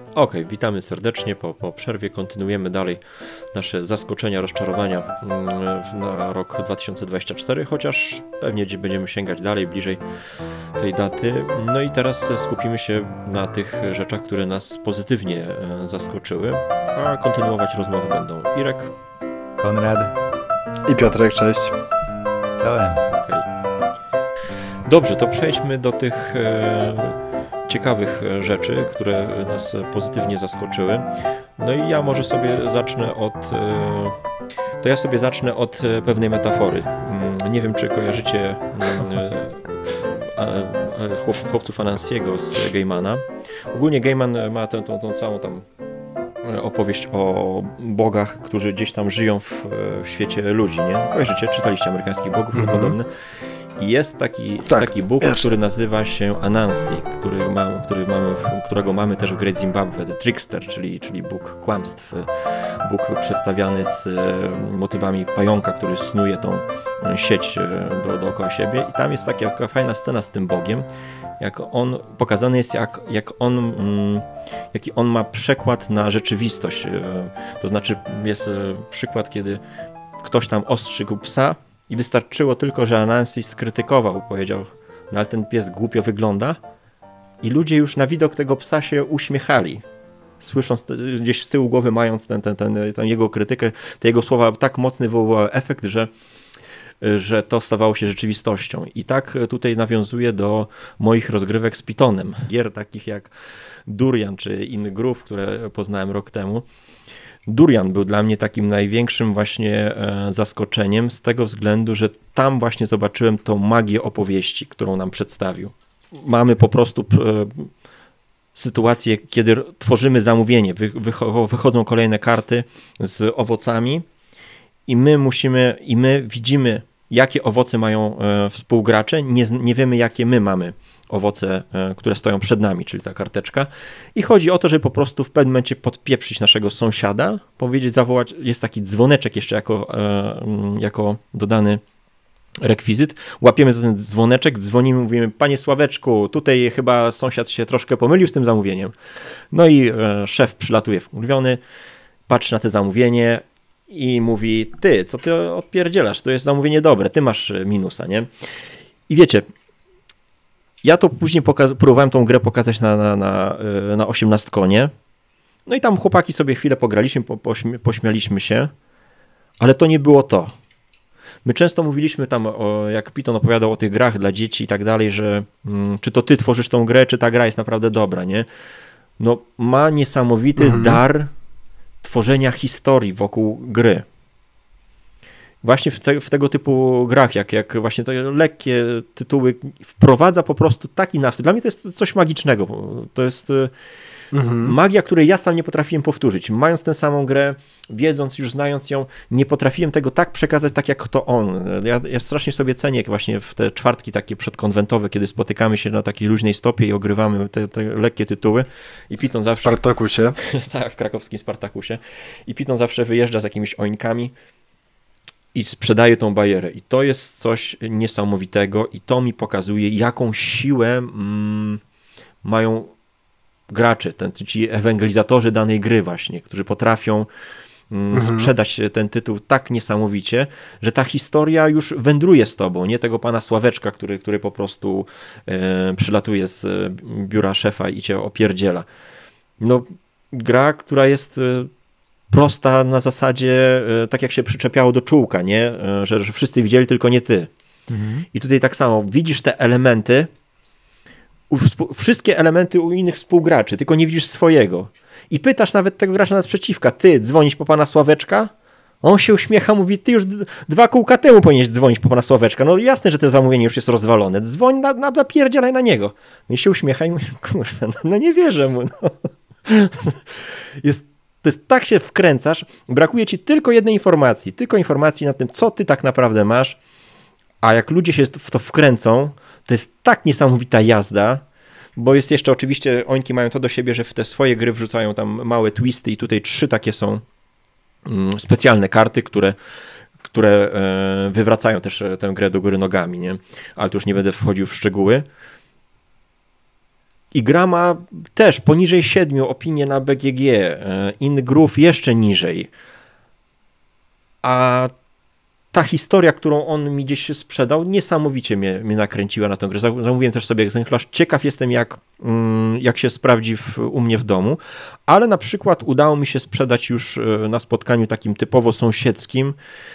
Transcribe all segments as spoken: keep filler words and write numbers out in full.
Ok, witamy serdecznie. Po, po przerwie kontynuujemy dalej nasze zaskoczenia, rozczarowania na rok dwa tysiące dwudziesty czwarty, chociaż pewnie będziemy sięgać dalej, bliżej tej daty. No i teraz skupimy się na tych rzeczach, które nas pozytywnie zaskoczyły, a kontynuować rozmowy będą Irek, Konrad i Piotrek, cześć. Czołem. Hej. Dobrze, to przejdźmy do tych e, ciekawych rzeczy, które nas pozytywnie zaskoczyły. No i ja może sobie zacznę od... E, to ja sobie zacznę od pewnej metafory. Nie wiem, czy kojarzycie e, chłop, chłopców Anansiego z Gaimana. Ogólnie Gaiman ma tę, tą, tą całą tam opowieść o bogach, którzy gdzieś tam żyją w, w świecie ludzi, nie? Kojarzycie? Czytaliście amerykańskich bogów mm-hmm. podobne? I jest taki, tak, taki bóg, jasne. który nazywa się Anansi, który ma, który mamy, którego mamy też w Great Zimbabwe, The Trickster, czyli, czyli bóg kłamstw, bóg przedstawiany z motywami pająka, który snuje tą sieć do, dookoła siebie. I tam jest taka fajna scena z tym bogiem, jak on, pokazany jest, jak, jak on, jaki on ma przekład na rzeczywistość. To znaczy jest przykład, kiedy ktoś tam ostrzygł psa i wystarczyło tylko, że Anansi skrytykował, powiedział, no ale ten pies głupio wygląda, i ludzie już na widok tego psa się uśmiechali, słysząc gdzieś z tyłu głowy, mając ten, ten, ten, ten jego krytykę, te jego słowa tak mocny wywołały efekt, że że to stawało się rzeczywistością. I tak tutaj nawiązuję do moich rozgrywek z Pythonem. Gier takich jak Durian czy inny Groove, które poznałem rok temu. Durian był dla mnie takim największym właśnie zaskoczeniem z tego względu, że tam właśnie zobaczyłem tą magię opowieści, którą nam przedstawił. Mamy po prostu sytuację, kiedy tworzymy zamówienie, wychodzą kolejne karty z owocami i my musimy, i my widzimy, jakie owoce mają e, współgracze, nie, nie wiemy, jakie my mamy owoce, e, które stoją przed nami, czyli ta karteczka. I chodzi o to, żeby po prostu w pewnym momencie podpieprzyć naszego sąsiada, powiedzieć, zawołać, jest taki dzwoneczek jeszcze jako, e, jako dodany rekwizyt. Łapiemy za ten dzwoneczek, dzwonimy, mówimy, panie Sławeczku, tutaj chyba sąsiad się troszkę pomylił z tym zamówieniem. No i e, szef przylatuje wkurwiony, patrzy na to zamówienie i mówi, ty, co ty odpierdzielasz, to jest zamówienie dobre, ty masz minusa, nie? I wiecie, ja to później poka- próbowałem tą grę pokazać na, na, na, na osiemnastkonie, no i tam chłopaki sobie chwilę pograliśmy, po, pośmi- pośmialiśmy się, ale to nie było to. My często mówiliśmy tam, o, jak Python opowiadał o tych grach dla dzieci i tak dalej, że mm, czy to ty tworzysz tą grę, czy ta gra jest naprawdę dobra, nie? No, ma niesamowity mhm. dar tworzenia historii wokół gry. Właśnie w, te, w tego typu grach, jak, jak właśnie te lekkie tytuły, wprowadza po prostu taki nastrój. Dla mnie to jest coś magicznego. To jest mhm. magia, której ja sam nie potrafiłem powtórzyć. Mając tę samą grę, wiedząc, już znając ją, nie potrafiłem tego tak przekazać, tak jak to on. Ja, ja strasznie sobie cenię właśnie w te czwartki takie przedkonwentowe, kiedy spotykamy się na takiej luźnej stopie i ogrywamy te, te lekkie tytuły. I Python zawsze... W Spartakusie. Tak, w krakowskim Spartakusie. I Python zawsze wyjeżdża z jakimiś ońkami i sprzedaje tą barierę. I to jest coś niesamowitego i to mi pokazuje, jaką siłę mm, mają gracze, ten, ci ewangelizatorzy danej gry właśnie, którzy potrafią mm, mhm. sprzedać ten tytuł tak niesamowicie, że ta historia już wędruje z tobą, nie tego pana Sławeczka, który, który po prostu e, przylatuje z biura szefa i cię opierdziela. No, gra, która jest e, prosta na zasadzie, e, tak jak się przyczepiało do czółka, nie? E, że, że wszyscy widzieli, tylko nie ty. Mhm. I tutaj tak samo, widzisz te elementy, wszystkie elementy u innych współgraczy, tylko nie widzisz swojego. I pytasz nawet tego gracza naprzeciwka, ty dzwonić po pana Sławeczka? On się uśmiecha, mówi, ty już d- dwa kółka temu powinieneś dzwonić po pana Sławeczka. No jasne, że to zamówienie już jest rozwalone. Dzwoń, na, na, napierdzielaj na niego. No i się uśmiecha i mówi, kurwa, no, no nie wierzę mu. No. Jest, to jest, tak się wkręcasz, brakuje ci tylko jednej informacji, tylko informacji na tym, co ty tak naprawdę masz, a jak ludzie się w to wkręcą, to jest tak niesamowita jazda, bo jest jeszcze oczywiście, ońki mają to do siebie, że w te swoje gry wrzucają tam małe twisty i tutaj trzy takie są mm, specjalne karty, które, które e, wywracają też tę grę do góry nogami, nie? Ale tu już nie będę wchodził w szczegóły. I gra ma też poniżej siedmiu opinie na B G G, In Groove jeszcze niżej. A ta historia, którą on mi gdzieś sprzedał, niesamowicie mnie, mnie nakręciła na tę grę. Zamówiłem też sobie egzemplarz. Ciekaw jestem, jak, jak się sprawdzi w, u mnie w domu, ale na przykład udało mi się sprzedać już na spotkaniu takim typowo sąsiedzkim.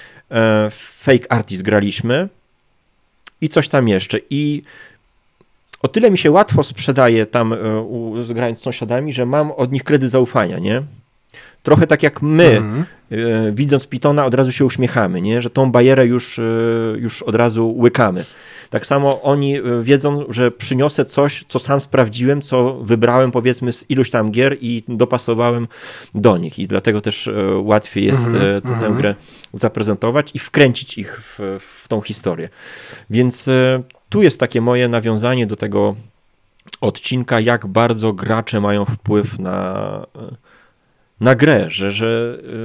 Fake Artist graliśmy i coś tam jeszcze. I o tyle mi się łatwo sprzedaje tam, grając z sąsiadami, że mam od nich kredyt zaufania, nie? Trochę tak jak my, mhm. widząc Pitona, od razu się uśmiechamy, nie? Że tą bajerę już, już od razu łykamy. Tak samo oni wiedzą, że przyniosę coś, co sam sprawdziłem, co wybrałem powiedzmy z iluś tam gier i dopasowałem do nich. I dlatego też łatwiej jest mhm. tę mhm. grę zaprezentować i wkręcić ich w, w tą historię. Więc tu jest takie moje nawiązanie do tego odcinka, jak bardzo gracze mają wpływ na... na grę, że, że yy,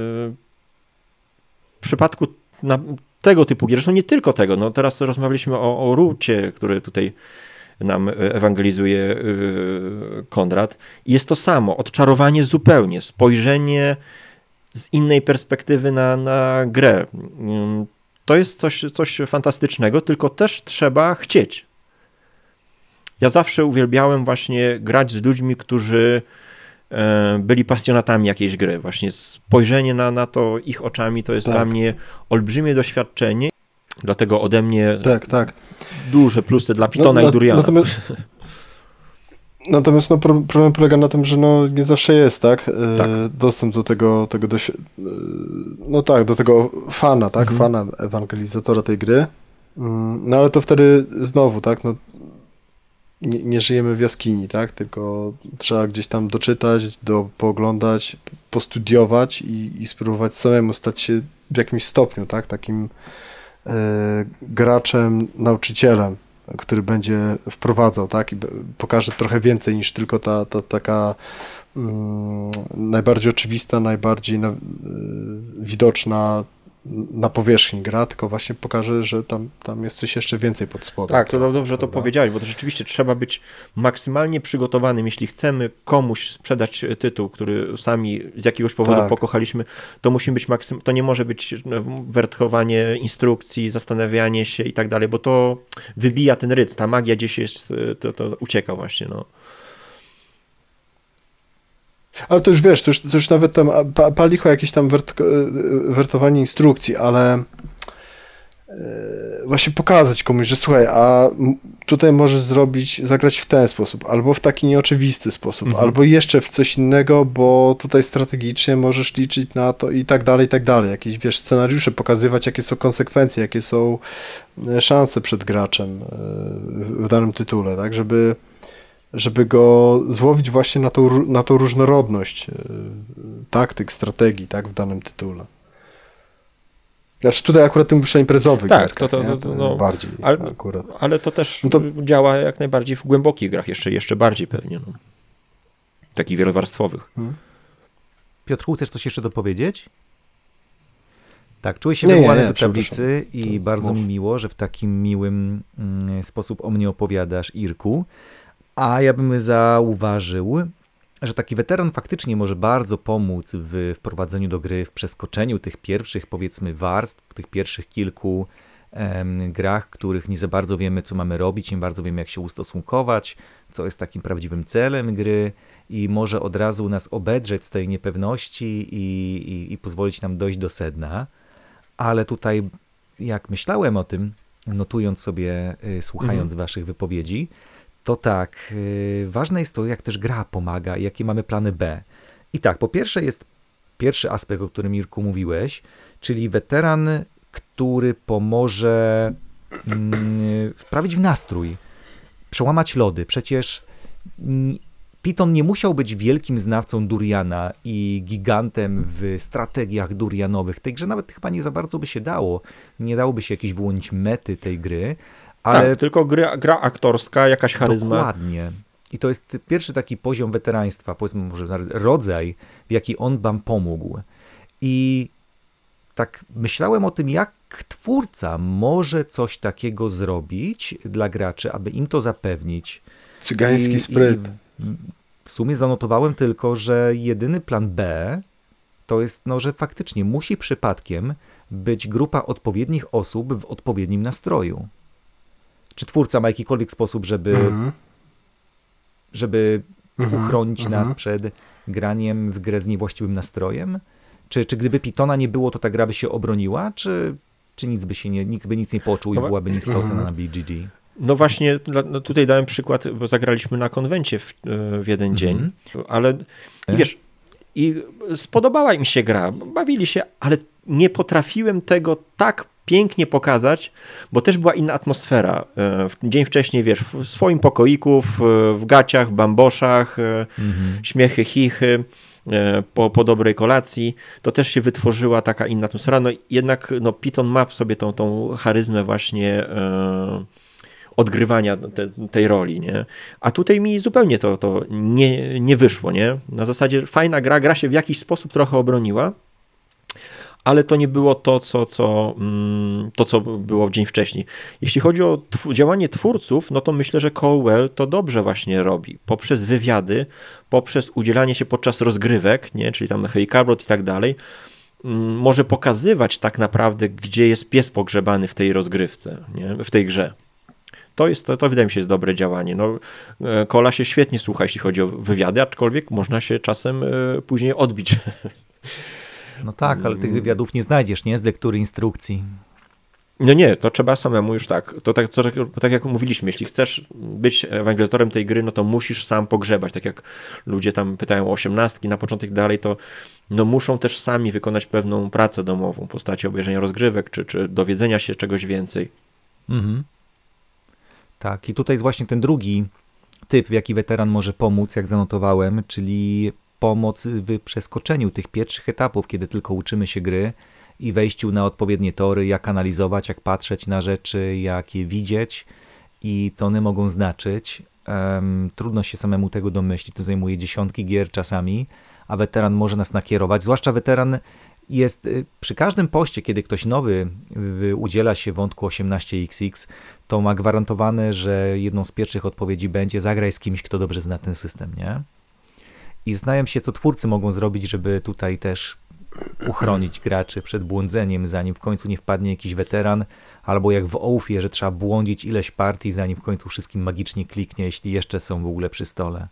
w przypadku na tego typu gier, zresztą nie tylko tego, no teraz rozmawialiśmy o, o Rucie, który tutaj nam ewangelizuje yy, Konrad. I jest to samo, odczarowanie zupełnie, spojrzenie z innej perspektywy na, na grę. Yy, to jest coś, coś fantastycznego, tylko też trzeba chcieć. Ja zawsze uwielbiałem właśnie grać z ludźmi, którzy byli pasjonatami jakiejś gry. Właśnie spojrzenie na, na to ich oczami to jest tak. dla mnie olbrzymie doświadczenie. Dlatego ode mnie tak, tak. duże plusy dla Pitona no, i Duriana. Natomiast, natomiast no, problem polega na tym, że no, nie zawsze jest tak, tak. dostęp do tego, tego doś... no tak, do tego fana, tak, mhm. fana, ewangelizatora tej gry. No ale to wtedy znowu, tak, no Nie, nie żyjemy w jaskini, tak? Tylko trzeba gdzieś tam doczytać, do, pooglądać, postudiować i, i spróbować samemu stać się w jakimś stopniu, tak? Takim e, graczem, nauczycielem, który będzie wprowadzał, tak? I pokaże trochę więcej niż tylko ta, ta taka mm, najbardziej oczywista, najbardziej na, y, widoczna na powierzchni gra, tylko właśnie pokaże, że tam, tam jest coś jeszcze więcej pod spodem. Tak, to dobrze to powiedziałeś, bo to rzeczywiście trzeba być maksymalnie przygotowanym. Jeśli chcemy komuś sprzedać tytuł, który sami z jakiegoś powodu tak. pokochaliśmy, to musimy być maksym... to nie może być wertkowanie instrukcji, zastanawianie się i tak dalej, bo to wybija ten rytm, ta magia gdzieś jest, to, to ucieka właśnie, no. Ale to już wiesz, to już, to już nawet tam palicho jakieś tam wert, wertowanie instrukcji, ale właśnie pokazać komuś, że słuchaj, a tutaj możesz zrobić, zagrać w ten sposób, albo w taki nieoczywisty sposób, mhm. albo jeszcze w coś innego, bo tutaj strategicznie możesz liczyć na to i tak dalej, i tak dalej. Jakieś, wiesz, scenariusze pokazywać, jakie są konsekwencje, jakie są szanse przed graczem w danym tytule, tak, żeby żeby go złowić właśnie na tą, na tą różnorodność taktyk, strategii, tak, w danym tytule. Znaczy tutaj akurat tym muszę imprezowy tak, gierkach, to, to, to, to no, bardziej ale, akurat. Ale to też no to... działa jak najbardziej w głębokich grach, jeszcze, jeszcze bardziej pewnie, no. Takich wielowarstwowych. Hmm. Piotrku, chcesz coś jeszcze dopowiedzieć? Tak, czuję się wywołany do tablicy i to bardzo mów. mi miło, że w takim miłym mm, sposób o mnie opowiadasz, Irku. A ja bym zauważył, że taki weteran faktycznie może bardzo pomóc w wprowadzeniu do gry, w przeskoczeniu tych pierwszych, powiedzmy, warstw, tych pierwszych kilku em, grach, których nie za bardzo wiemy, co mamy robić, nie bardzo wiemy, jak się ustosunkować, co jest takim prawdziwym celem gry i może od razu nas obedrzeć z tej niepewności i, i, i pozwolić nam dojść do sedna. Ale tutaj, jak myślałem o tym, notując sobie, y, słuchając mhm. waszych wypowiedzi, to tak, yy, ważne jest to, jak też gra pomaga i jakie mamy plany B. I tak, po pierwsze jest pierwszy aspekt, o którym, Mirku, mówiłeś, czyli weteran, który pomoże yy, wprawić w nastrój, przełamać lody. Przecież yy, Piton nie musiał być wielkim znawcą Duriana i gigantem w strategiach durianowych. Tej grze nawet chyba nie za bardzo by się dało. Nie dałoby się jakieś wyłonić mety tej gry. Ale tak, tylko gra, gra aktorska, jakaś charyzma. Dokładnie. I to jest pierwszy taki poziom weteraństwa, powiedzmy może rodzaj, w jaki on wam pomógł. I tak myślałem o tym, jak twórca może coś takiego zrobić dla graczy, aby im to zapewnić. Cygański I, spryt. I w sumie zanotowałem tylko, że jedyny plan B to jest, no, że faktycznie musi przypadkiem być grupa odpowiednich osób w odpowiednim nastroju. Czy twórca ma jakikolwiek sposób, żeby, mm-hmm. żeby mm-hmm. uchronić mm-hmm. nas przed graniem w grę z niewłaściwym nastrojem? Czy, czy gdyby Pitona nie było, to ta gra by się obroniła? Czy, czy nic by się nie, nikt by nic nie poczuł i no, byłaby niska ocena na B G G? No właśnie, no tutaj dałem przykład, bo zagraliśmy na konwencie w, w jeden mm-hmm. dzień, ale i wiesz, i spodobała im się gra, bawili się, ale nie potrafiłem tego tak pięknie pokazać, bo też była inna atmosfera. Dzień wcześniej, wiesz, w swoim pokoiku, w, w gaciach, bamboszach, mm-hmm. śmiechy, chichy, po, po dobrej kolacji, to też się wytworzyła taka inna atmosfera. No jednak no, Piton ma w sobie tą, tą charyzmę właśnie e, odgrywania te, tej roli, nie? A tutaj mi zupełnie to, to nie, nie wyszło, nie? Na zasadzie fajna gra, gra się w jakiś sposób trochę obroniła, ale to nie było to, co, co, to, co było w dzień wcześniej. Jeśli chodzi o tw- działanie twórców, no to myślę, że Caldwell to dobrze właśnie robi. Poprzez wywiady, poprzez udzielanie się podczas rozgrywek, nie? Czyli tam Hej Cabrot i tak dalej, może pokazywać tak naprawdę, gdzie jest pies pogrzebany w tej rozgrywce, nie? W tej grze. To, jest, to, to wydaje mi się jest dobre działanie. No, Cola się świetnie słucha, jeśli chodzi o wywiady, aczkolwiek można się czasem później odbić. No tak, ale tych wywiadów nie znajdziesz, nie? Z lektury instrukcji. No nie, to trzeba samemu już tak. To tak, to, tak jak mówiliśmy, jeśli chcesz być ewangelizatorem tej gry, no to musisz sam pogrzebać. Tak jak ludzie tam pytają o osiemnastki na początek dalej, to no muszą też sami wykonać pewną pracę domową w postaci obejrzenia rozgrywek, czy, czy dowiedzenia się czegoś więcej. Mhm. Tak, i tutaj jest właśnie ten drugi typ, w jaki weteran może pomóc, jak zanotowałem, czyli pomoc w przeskoczeniu tych pierwszych etapów, kiedy tylko uczymy się gry i wejściu na odpowiednie tory, jak analizować, jak patrzeć na rzeczy, jak je widzieć i co one mogą znaczyć. Um, trudno się samemu tego domyślić, to zajmuje dziesiątki gier czasami, a weteran może nas nakierować, zwłaszcza weteran jest przy każdym poście, kiedy ktoś nowy udziela się wątku osiemnaście iks iks, to ma gwarantowane, że jedną z pierwszych odpowiedzi będzie zagraj z kimś, kto dobrze zna ten system, nie? I zastanawiam się, co twórcy mogą zrobić, żeby tutaj też uchronić graczy przed błądzeniem, zanim w końcu nie wpadnie jakiś weteran, albo jak w Oathie, że trzeba błądzić ileś partii, zanim w końcu wszystkim magicznie kliknie, jeśli jeszcze są w ogóle przy stole.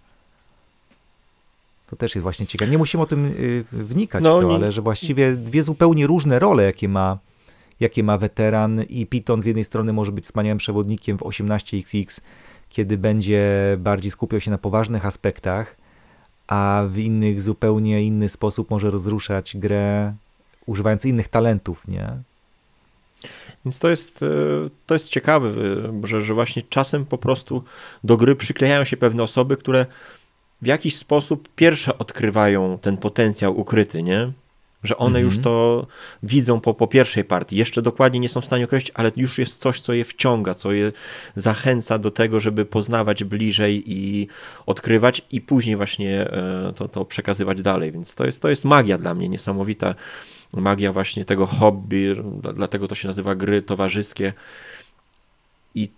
To też jest właśnie ciekawe. Nie musimy o tym wnikać no, w to, nie... ale że właściwie dwie zupełnie różne role, jakie ma, jakie ma weteran i Piton z jednej strony może być wspaniałym przewodnikiem w osiemnaście iks iks, kiedy będzie bardziej skupiał się na poważnych aspektach, a w innych zupełnie inny sposób może rozruszać grę, używając innych talentów, nie? Więc to jest, to jest ciekawe, że, że właśnie czasem po prostu do gry przyklejają się pewne osoby, które w jakiś sposób pierwsze odkrywają ten potencjał ukryty, nie? Że one mm-hmm. już to widzą po, po pierwszej partii. Jeszcze dokładnie nie są w stanie określić, ale już jest coś, co je wciąga, co je zachęca do tego, żeby poznawać bliżej i odkrywać i później właśnie to, to przekazywać dalej. Więc to jest, to jest magia dla mnie niesamowita. Magia właśnie tego hobby, dlatego to się nazywa gry towarzyskie. I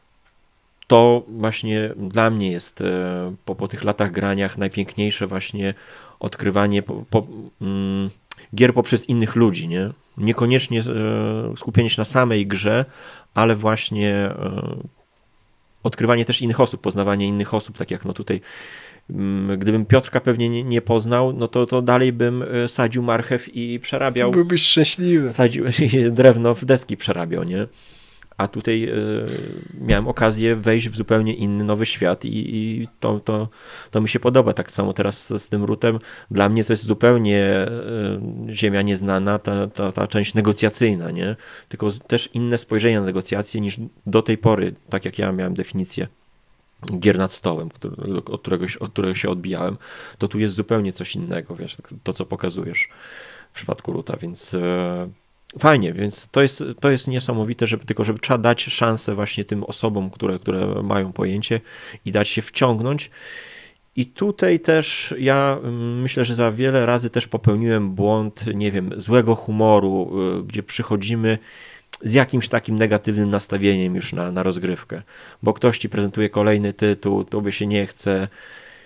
to właśnie dla mnie jest po, po tych latach graniach najpiękniejsze właśnie odkrywanie po, po, mm, gier poprzez innych ludzi, nie? Niekoniecznie e, skupienie się na samej grze, ale właśnie e, odkrywanie też innych osób, poznawanie innych osób, tak jak no tutaj m, gdybym Piotrka pewnie nie, nie poznał, no to, to dalej bym sadził marchew i przerabiał. To byłbyś szczęśliwy. Sadził, drewno w deski przerabiał, nie? A tutaj y, miałem okazję wejść w zupełnie inny, nowy świat i, i to, to, to mi się podoba. Tak samo teraz z, z tym Rootem. Dla mnie to jest zupełnie y, ziemia nieznana, ta, ta, ta część negocjacyjna, nie? Tylko też inne spojrzenie na negocjacje niż do tej pory, tak jak ja miałem definicję gier nad stołem, który, od, którego, od którego się odbijałem, to tu jest zupełnie coś innego, wiesz, to co pokazujesz w przypadku Roota, więc... Y, Fajnie, więc to jest, to jest niesamowite, żeby tylko żeby trzeba dać szansę właśnie tym osobom, które, które mają pojęcie i dać się wciągnąć. I tutaj też ja myślę, że za wiele razy też popełniłem błąd, nie wiem, złego humoru, gdzie przychodzimy z jakimś takim negatywnym nastawieniem już na, na rozgrywkę, bo ktoś ci prezentuje kolejny tytuł, tobie się nie chce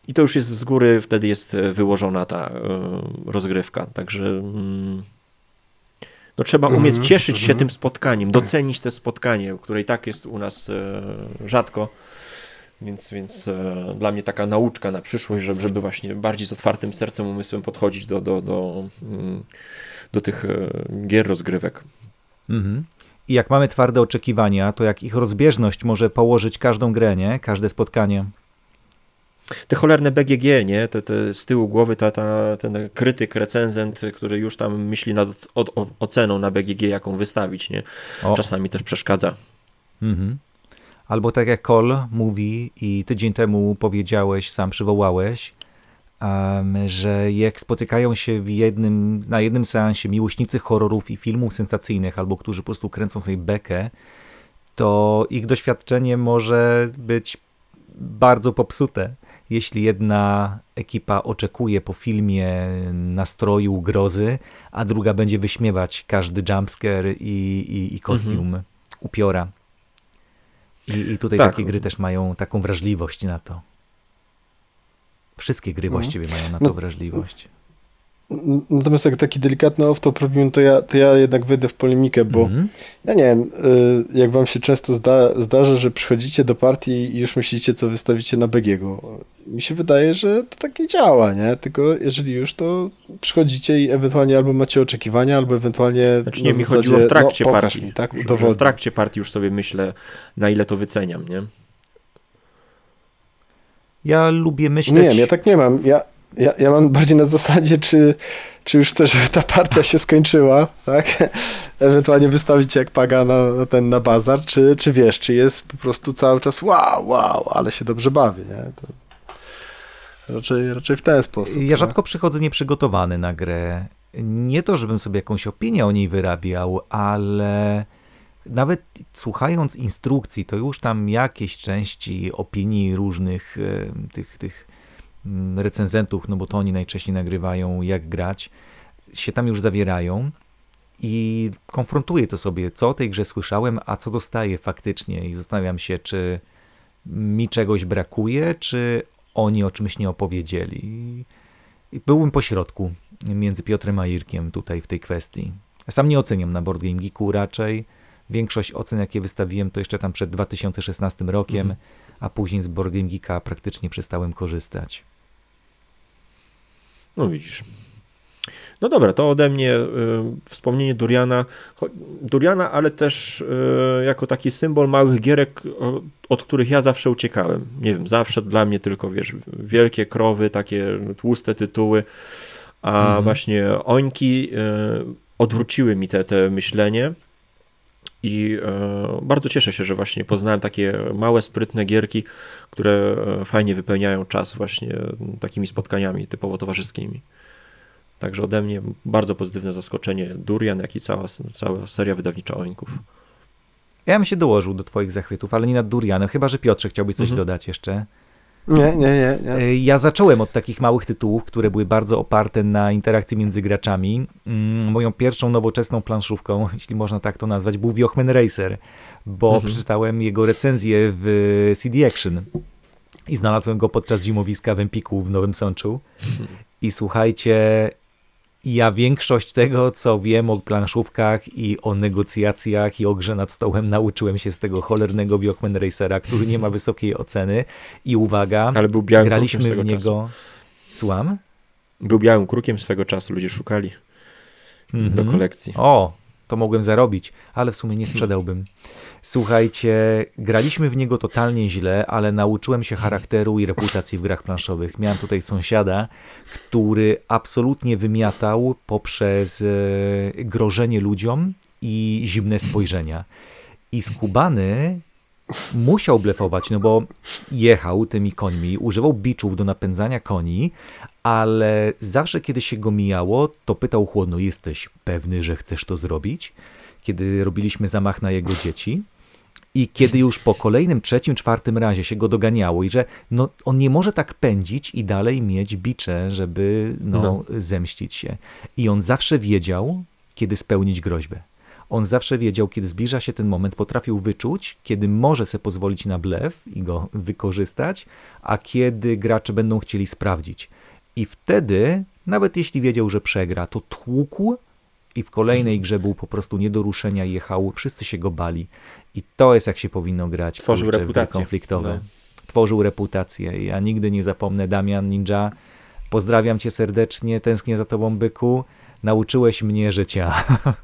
i to już jest z góry, wtedy jest wyłożona ta rozgrywka, także no, trzeba umieć mm-hmm, cieszyć mm-hmm. się tym spotkaniem, docenić te spotkanie, które i tak jest u nas rzadko, więc, więc dla mnie taka nauczka na przyszłość, żeby, żeby właśnie bardziej z otwartym sercem, umysłem podchodzić do, do, do, do tych gier rozgrywek. Mhm. I jak mamy twarde oczekiwania, to jak ich rozbieżność może położyć każdą grę, nie? Każde spotkanie. Te cholerne B G G, nie? Te, te z tyłu głowy ta, ta, ten krytyk, recenzent, który już tam myśli nad o, o, oceną na B G G, jaką wystawić, nie? O. Czasami też przeszkadza. Mhm. Albo tak jak Cole mówi i tydzień temu powiedziałeś, sam przywołałeś, um, że jak spotykają się w jednym, na jednym seansie miłośnicy horrorów i filmów sensacyjnych, albo którzy po prostu kręcą sobie bekę, to ich doświadczenie może być bardzo popsute. Jeśli jedna ekipa oczekuje po filmie nastroju grozy, a druga będzie wyśmiewać każdy jumpscare i, i, i kostium mhm. upiora. I, i tutaj tak. takie gry też mają taką wrażliwość na to. Wszystkie gry właściwie no. mają na to no. wrażliwość. Natomiast jak taki delikatny off-top robimy, to ja, to ja jednak wejdę w polemikę, bo mm-hmm. ja nie wiem, jak wam się często zda, zdarza, że przychodzicie do partii i już myślicie, co wystawicie na Begiego. Mi się wydaje, że to tak nie działa, nie? Tylko jeżeli już, to przychodzicie i ewentualnie albo macie oczekiwania, albo ewentualnie znaczy nie, mi zasadzie, chodziło w trakcie no, partii. Mi, tak? W trakcie partii już sobie myślę, na ile to wyceniam, nie? Ja lubię myśleć... Nie, ja tak nie mam. Ja... Ja, ja mam bardziej na zasadzie, czy, czy już chcę, żeby ta partia się skończyła, tak? Ewentualnie wystawić jak paga na, na ten na bazar, czy, czy wiesz, czy jest po prostu cały czas wow, wow, ale się dobrze bawię, nie? To raczej, raczej w ten sposób. Ja rzadko przychodzę nieprzygotowany na grę. Nie to, żebym sobie jakąś opinię o niej wyrabiał, ale nawet słuchając instrukcji, to już tam jakieś części opinii różnych tych, tych recenzentów, no bo to oni najczęściej nagrywają jak grać, się tam już zawierają i konfrontuję to sobie, co o tej grze słyszałem, a co dostaję faktycznie i zastanawiam się, czy mi czegoś brakuje, czy oni o czymś nie opowiedzieli. I byłbym po środku między Piotrem a Irkiem tutaj w tej kwestii. Sam nie oceniam na Board Game Geeku raczej. Większość ocen, jakie wystawiłem, to jeszcze tam przed dwa tysiące szesnastym rokiem, mhm. a później z Board Game Geeka praktycznie przestałem korzystać. No widzisz. No dobra, to ode mnie y, wspomnienie Duriana, Duriana, ale też y, jako taki symbol małych gierek, o, od których ja zawsze uciekałem. Nie wiem, zawsze dla mnie tylko, wiesz, wielkie krowy, takie tłuste tytuły, a mhm. właśnie Ońki y, odwróciły mi te, te myślenie. I e, bardzo cieszę się, że właśnie poznałem takie małe, sprytne gierki, które fajnie wypełniają czas właśnie takimi spotkaniami typowo towarzyskimi. Także ode mnie bardzo pozytywne zaskoczenie Durian, jak i cała, cała seria wydawnicza Ońków. Ja bym się dołożył do twoich zachwytów, ale nie nad Durianem, chyba że Piotrze chciałbyś coś mhm. dodać jeszcze. Nie, nie, nie, nie. Ja zacząłem od takich małych tytułów, które były bardzo oparte na interakcji między graczami. Moją pierwszą nowoczesną planszówką, jeśli można tak to nazwać, był Wiochman Racer, bo mhm. przeczytałem jego recenzję w C D Action i znalazłem go podczas zimowiska w Empiku w Nowym Sączu. I słuchajcie, ja większość tego, co wiem o planszówkach i o negocjacjach i o grze nad stołem, nauczyłem się z tego cholernego Wiochman Racera, który nie ma wysokiej oceny. I uwaga, ale był białym graliśmy swego w niego... Czasu. Słucham? Był białym krukiem swego czasu, ludzie szukali mm-hmm. do kolekcji. O, to mogłem zarobić, ale w sumie nie sprzedałbym. Słuchajcie, graliśmy w niego totalnie źle, ale nauczyłem się charakteru i reputacji w grach planszowych. Miałem tutaj sąsiada, który absolutnie wymiatał poprzez e, grożenie ludziom i zimne spojrzenia. I skubany musiał blefować, no bo jechał tymi końmi, używał biczów do napędzania koni, ale zawsze kiedy się go mijało, to pytał chłodno: jesteś pewny, że chcesz to zrobić? Kiedy robiliśmy zamach na jego dzieci i kiedy już po kolejnym, trzecim, czwartym razie się go doganiało i że no, on nie może tak pędzić i dalej mieć bicze, żeby no, no. zemścić się. I on zawsze wiedział, kiedy spełnić groźbę. On zawsze wiedział, kiedy zbliża się ten moment, potrafił wyczuć, kiedy może sobie pozwolić na blef i go wykorzystać, a kiedy gracze będą chcieli sprawdzić. I wtedy, nawet jeśli wiedział, że przegra, to tłukł i w kolejnej grze był po prostu nie do ruszenia, jechał, wszyscy się go bali. I to jest, jak się powinno grać. Tworzył kurczę, reputację. Konfliktowe. No. Tworzył reputację. Ja nigdy nie zapomnę, Damian Ninja, pozdrawiam cię serdecznie, tęsknię za tobą, byku. Nauczyłeś mnie życia.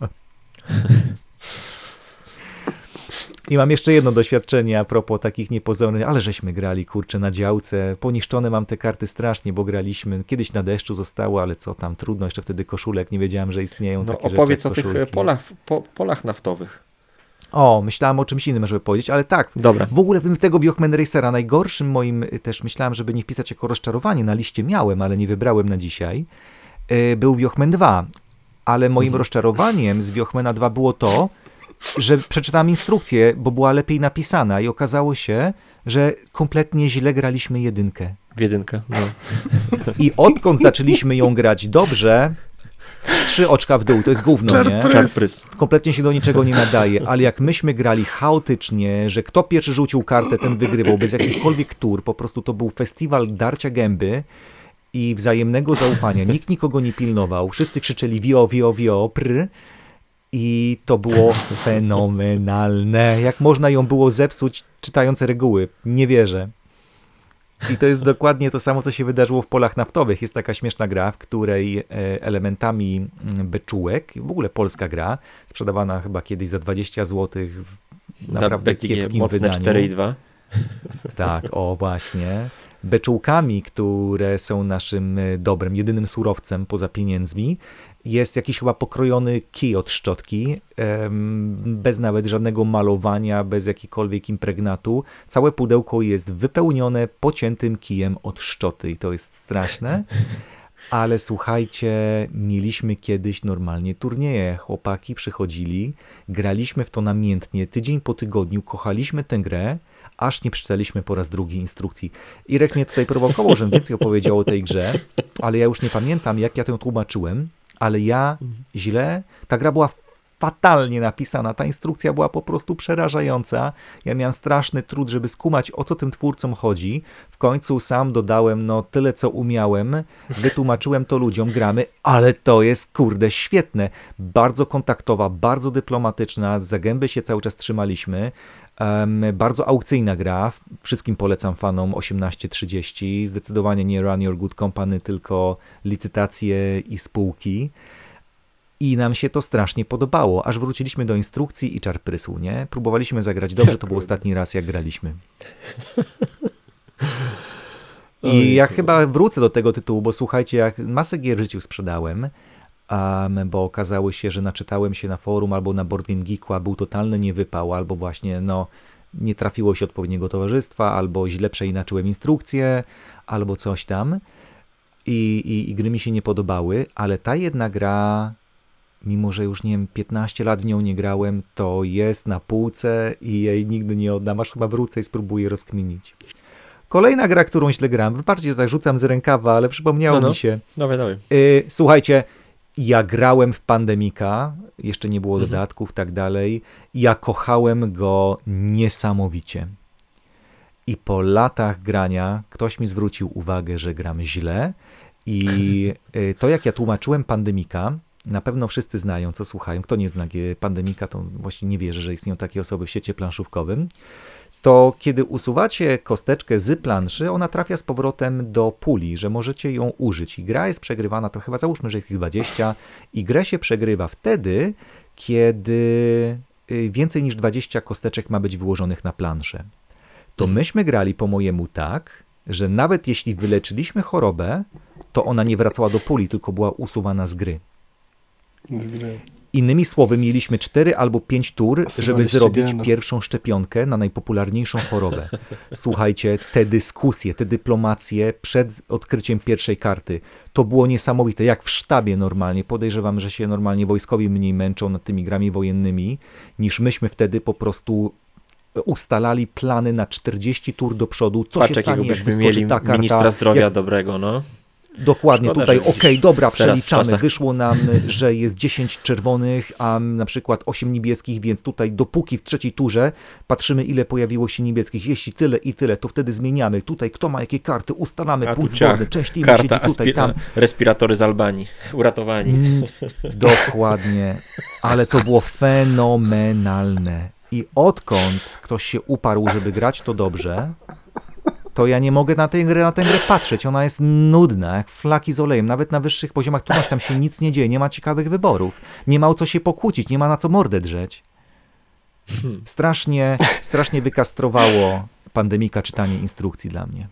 I mam jeszcze jedno doświadczenie a propos takich niepozornych, ale żeśmy grali, kurczę, na działce. Poniszczone mam te karty strasznie, bo graliśmy. Kiedyś na deszczu zostało, ale co tam, trudno. Jeszcze wtedy koszulek, nie wiedziałem, że istnieją No, takie opowiedz rzeczy. o tych polach, po, polach naftowych. O, myślałem o czymś innym, żeby powiedzieć, ale tak. Dobra. W ogóle tego Biochman Racera najgorszym moim, też myślałem, żeby nie wpisać jako rozczarowanie, na liście miałem, ale nie wybrałem na dzisiaj, był Biochman dwa. Ale moim mhm. rozczarowaniem z Biochmana dwa było to, że przeczytałem instrukcję, bo była lepiej napisana i okazało się, że kompletnie źle graliśmy jedynkę. W jedynkę, no. I odkąd zaczęliśmy ją grać dobrze, trzy oczka w dół, to jest gówno, nie? Czarprys. Kompletnie się do niczego nie nadaje, ale jak myśmy grali chaotycznie, że kto pierwszy rzucił kartę, ten wygrywał, bez jakichkolwiek tur, po prostu to był festiwal darcia gęby i wzajemnego zaufania. Nikt nikogo nie pilnował, wszyscy krzyczeli wio, wio, wio, pr. I to było fenomenalne. Jak można ją było zepsuć, czytając reguły? Nie wierzę. I to jest dokładnie to samo, co się wydarzyło w polach naftowych. Jest taka śmieszna gra, w której elementami beczułek, w ogóle polska gra, sprzedawana chyba kiedyś za dwadzieścia złotych w naprawdę B T G kiepskim mocne wydaniu. cztery i dwa. Tak, o właśnie. Beczułkami, które są naszym dobrem, jedynym surowcem poza pieniędzmi, jest jakiś chyba pokrojony kij od szczotki, bez nawet żadnego malowania, bez jakikolwiek impregnatu. Całe pudełko jest wypełnione pociętym kijem od szczoty i to jest straszne. Ale słuchajcie, mieliśmy kiedyś normalnie turnieje. Chłopaki przychodzili, graliśmy w to namiętnie, tydzień po tygodniu, kochaliśmy tę grę, aż nie przeczytaliśmy po raz drugi instrukcji. Irek mnie tutaj prowokował, żebym więcej opowiedział o tej grze, ale ja już nie pamiętam, jak ja tę tłumaczyłem, ale ja źle, ta gra była fatalnie napisana, ta instrukcja była po prostu przerażająca. Ja miałem straszny trud, żeby skumać, o co tym twórcom chodzi. W końcu sam dodałem no tyle, co umiałem, wytłumaczyłem to ludziom, gramy, ale to jest kurde świetne. Bardzo kontaktowa, bardzo dyplomatyczna, za gęby się cały czas trzymaliśmy. Um, bardzo aukcyjna gra, wszystkim polecam fanom osiemnaście trzydzieści, zdecydowanie nie Run Your Good Company, tylko licytacje i spółki. I nam się to strasznie podobało, aż wróciliśmy do instrukcji i czar prysł, nie? Próbowaliśmy zagrać dobrze, to był ostatni raz, jak graliśmy. I ja chyba wrócę do tego tytułu, bo słuchajcie, jak masę gier w życiu sprzedałem, um, bo okazało się, że naczytałem się na forum albo na Board Game Geeku, a był totalny niewypał, albo właśnie no, nie trafiło się odpowiedniego towarzystwa, albo źle przeinaczyłem instrukcję, albo coś tam. I, i, i gry mi się nie podobały, ale ta jedna gra, mimo że już nie wiem, piętnaście lat w nią nie grałem, to jest na półce i jej nigdy nie oddam, aż chyba wrócę i spróbuję rozkminić. Kolejna gra, którą źle grałem, wybaczcie, że tak rzucam z rękawa, ale przypomniało no, no. mi się. Dawaj, dawaj. Yy, słuchajcie, ja grałem w Pandemika, jeszcze nie było mhm. dodatków, tak dalej. Ja kochałem go niesamowicie. I po latach grania ktoś mi zwrócił uwagę, że gram źle i yy, to jak ja tłumaczyłem Pandemika, na pewno wszyscy znają, co słuchają. Kto nie zna Pandemika, to właśnie nie wierzy, że istnieją takie osoby w świecie planszówkowym. To kiedy usuwacie kosteczkę z planszy, ona trafia z powrotem do puli, że możecie ją użyć. I gra jest przegrywana, to chyba załóżmy, że jest ich dwadzieścia. I grę się przegrywa wtedy, kiedy więcej niż dwadzieścia kosteczek ma być wyłożonych na planszę. To myśmy grali po mojemu tak, że nawet jeśli wyleczyliśmy chorobę, to ona nie wracała do puli, tylko była usuwana z gry. Z gry. Innymi słowy, mieliśmy cztery albo pięć tur, żeby zrobić gena. pierwszą szczepionkę na najpopularniejszą chorobę. Słuchajcie, te dyskusje, te dyplomacje przed odkryciem pierwszej karty, to było niesamowite, jak w sztabie normalnie. Podejrzewam, że się normalnie wojskowi mniej męczą nad tymi grami wojennymi, niż myśmy wtedy po prostu ustalali plany na czterdzieści tur do przodu, co Patrz, się stanie, jakiego jak byśmy mieli ta karta, ministra zdrowia jak... dobrego, no. Dokładnie, Szkoda, tutaj, okej, okay, dobra, przeliczamy, czasach... wyszło nam, że jest dziesięć czerwonych, a na przykład osiem niebieskich, więc tutaj dopóki w trzeciej turze patrzymy, ile pojawiło się niebieskich, jeśli tyle i tyle, to wtedy zmieniamy, tutaj kto ma jakie karty, ustalamy punkt zgody, część teamu siedzi tutaj, tam. Respiratory z Albanii, uratowani. Mm, dokładnie, ale to było fenomenalne i odkąd ktoś się uparł, żeby grać to dobrze, to ja nie mogę na tę grę, na tę grę patrzeć. Ona jest nudna, jak flaki z olejem. Nawet na wyższych poziomach trudności tam się nic nie dzieje, nie ma ciekawych wyborów. Nie ma o co się pokłócić, nie ma na co mordę drzeć. Strasznie, strasznie wykastrowało Pandemika czytanie instrukcji dla mnie.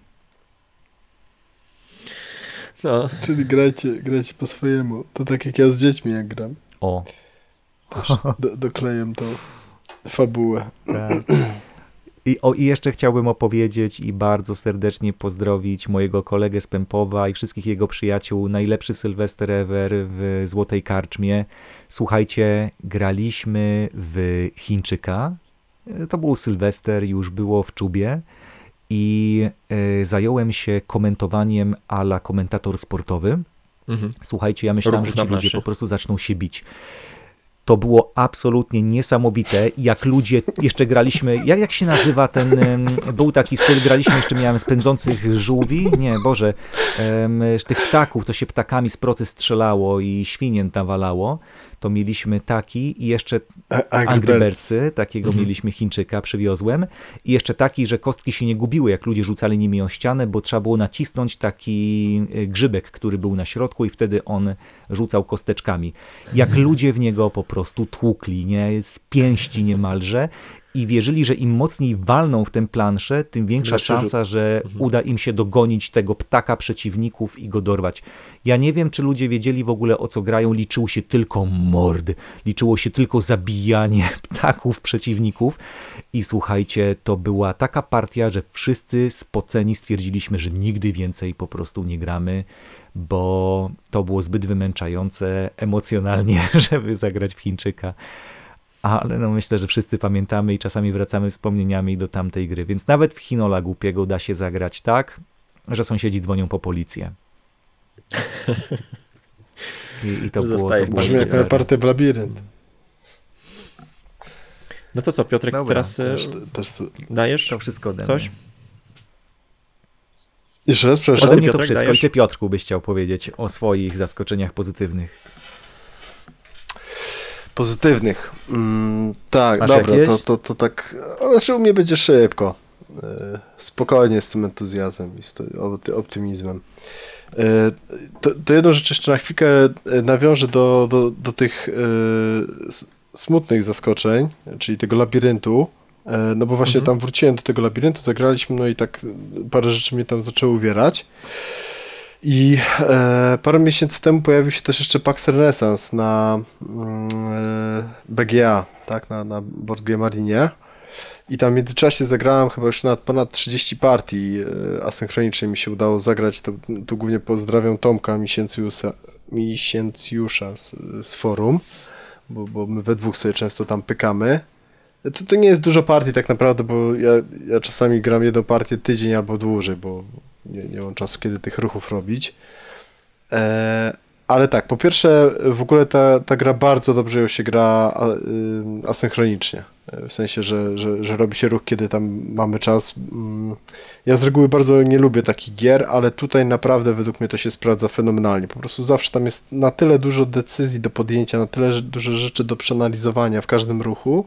No. Czyli grajcie, grajcie po swojemu. To tak jak ja z dziećmi jak gram. O. Też do, doklejam tą fabułę. Tak. I, o, I jeszcze chciałbym opowiedzieć i bardzo serdecznie pozdrowić mojego kolegę z Pępowa i wszystkich jego przyjaciół. Najlepszy Sylwester ever w Złotej Karczmie. Słuchajcie, graliśmy w Chińczyka. To był Sylwester, już było w czubie. I y, zająłem się komentowaniem a la komentator sportowy. Mhm. Słuchajcie, ja myślałem, Ruch że ci ludzie po prostu zaczną się bić. To było absolutnie niesamowite, jak ludzie, jeszcze graliśmy, jak, jak się nazywa ten, był taki styl, graliśmy, jeszcze miałem spędzących żółwi, nie, Boże, um, tych ptaków, to się ptakami z procy strzelało i świnien nawalało, to mieliśmy taki i jeszcze Angry Birdsy, takiego mhm. mieliśmy Chińczyka, przywiozłem i jeszcze taki, że kostki się nie gubiły, jak ludzie rzucali nimi o ścianę, bo trzeba było nacisnąć taki grzybek, który był na środku i wtedy on rzucał kosteczkami. Jak ludzie w niego po prostu tłukli, nie, z pięści niemalże i wierzyli, że im mocniej walną w tę planszę, tym większa szansa, że mhm. uda im się dogonić tego ptaka przeciwników i go dorwać. Ja nie wiem, czy ludzie wiedzieli w ogóle, o co grają. Liczył się tylko mord, liczyło się tylko zabijanie ptaków przeciwników i słuchajcie, to była taka partia, że wszyscy spoceni stwierdziliśmy, że nigdy więcej po prostu nie gramy, bo to było zbyt wymęczające emocjonalnie, żeby zagrać w Chińczyka. Ale no myślę, że wszyscy pamiętamy i czasami wracamy wspomnieniami do tamtej gry, więc nawet w Chinola głupiego da się zagrać tak, że sąsiedzi dzwonią po policję. I, i to Zostaje było... To brzmi jak partię w labirynt. No to co, Piotrek, Dobra, teraz też, też dajesz to wszystko ode coś? Mnie. Jeszcze raz, przepraszam. Ode mnie to wszystko. Dajesz? I ty, Piotrku, byś chciał powiedzieć o swoich zaskoczeniach pozytywnych. Pozytywnych. Mm, tak, Masz dobra, jakieś? to, to, to tak. Znaczy u mnie będzie szybko. Spokojnie z tym entuzjazmem i z optymizmem. To, to jedną rzecz jeszcze na chwilkę nawiążę do, do, do tych smutnych zaskoczeń, czyli tego labiryntu. No bo właśnie mhm. tam wróciłem do tego labiryntu, zagraliśmy, no i tak parę rzeczy mnie tam zaczęło uwierać. I e, parę miesięcy temu pojawił się też jeszcze Pax Renaissance na e, B G A, tak, na, na Board Game Marinie. I tam w międzyczasie zagrałem chyba już nad ponad trzydzieści partii e, asynchronicznie mi się udało zagrać. To, tu głównie pozdrawiam Tomka Miesięcjusza, Miesięcjusza z, z forum, bo, bo my we dwóch sobie często tam pykamy. To, to nie jest dużo partii tak naprawdę, bo ja, ja czasami gram jedną partię tydzień albo dłużej, bo nie, nie mam czasu, kiedy tych ruchów robić. E, ale tak, po pierwsze w ogóle ta, ta gra bardzo dobrze ją się gra y, asynchronicznie. W sensie, że, że, że robi się ruch, kiedy tam mamy czas. Ja z reguły bardzo nie lubię takich gier, ale tutaj naprawdę według mnie to się sprawdza fenomenalnie. Po prostu zawsze tam jest na tyle dużo decyzji do podjęcia, na tyle dużo rzeczy do przeanalizowania w każdym ruchu,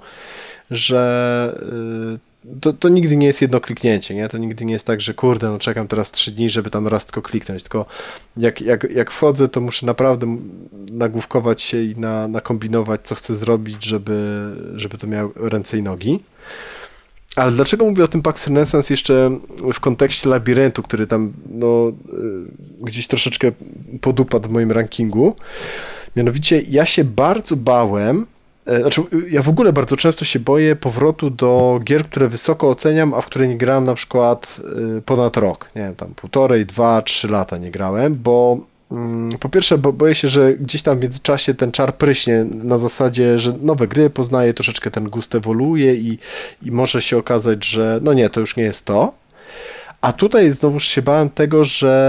że to, to nigdy nie jest jedno kliknięcie, nie? To nigdy nie jest tak, że kurde, no czekam teraz trzy dni, żeby tam raz tylko kliknąć, tylko jak, jak, jak wchodzę, to muszę naprawdę nagłówkować się i na, nakombinować, co chcę zrobić, żeby, żeby to miało ręce i nogi. Ale dlaczego mówię o tym Pax Renaissance jeszcze w kontekście labiryntu, który tam no, gdzieś troszeczkę podupadł w moim rankingu? Mianowicie ja się bardzo bałem, Znaczy, ja w ogóle bardzo często się boję powrotu do gier, które wysoko oceniam, a w które nie grałem na przykład ponad rok. Nie wiem, tam półtorej, dwa, trzy lata nie grałem, bo mm, po pierwsze bo boję się, że gdzieś tam w międzyczasie ten czar pryśnie na zasadzie, że nowe gry poznaję, troszeczkę ten gust ewoluuje i, i może się okazać, że no nie, to już nie jest to. A tutaj znowuż się bałem tego, że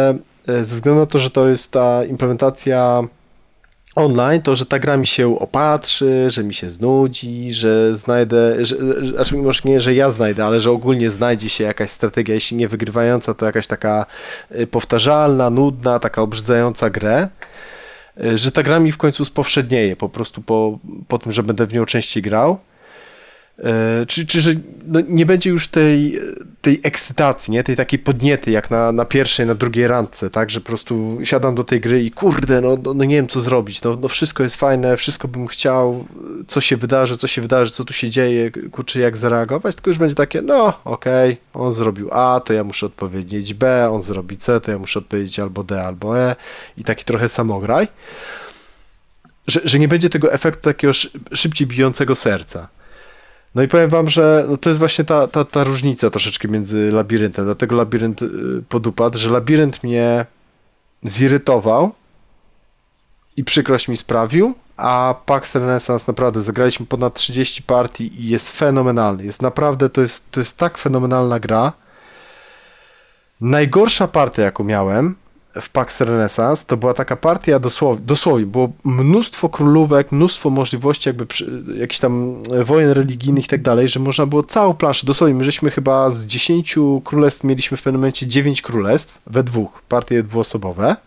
ze względu na to, że to jest ta implementacja online, to, że ta gra mi się opatrzy, że mi się znudzi, że znajdę, że, znaczy może nie, że ja znajdę, ale że ogólnie znajdzie się jakaś strategia, jeśli nie wygrywająca, to jakaś taka powtarzalna, nudna, taka obrzydzająca grę, że ta gra mi w końcu spowszednieje po prostu po, po tym, że będę w nią częściej grał. Czy, czy że no nie będzie już tej, tej ekscytacji, nie? Tej takiej podniety jak na, na pierwszej, na drugiej randce, tak? Że po prostu siadam do tej gry i kurde, no, no, no nie wiem co zrobić, no, no wszystko jest fajne, wszystko bym chciał, co się wydarzy, co się wydarzy, co tu się dzieje, kurczę, jak zareagować, tylko już będzie takie, no okej, okay, on zrobił A, to ja muszę odpowiedzieć B, on zrobi C, to ja muszę odpowiedzieć albo D, albo E i taki trochę samograj, że, że nie będzie tego efektu takiego szybciej bijącego serca. No i powiem wam, że no to jest właśnie ta, ta, ta różnica troszeczkę między labiryntem. Dlatego labirynt podupadł, że labirynt mnie zirytował i przykrość mi sprawił, a Pax Renaissance naprawdę zagraliśmy ponad trzydzieści partii i jest fenomenalny. Jest naprawdę, to jest, to jest tak fenomenalna gra. Najgorsza partia, jaką miałem w Pax Renaissance, to była taka partia dosłownie, dosłownie było mnóstwo królówek, mnóstwo możliwości jakby przy, jakichś tam wojen religijnych i tak dalej, że można było całą planszę, dosłownie my żeśmy chyba z dziesięciu królestw mieliśmy w pewnym momencie dziewięć królestw we dwóch, partie dwuosobowe.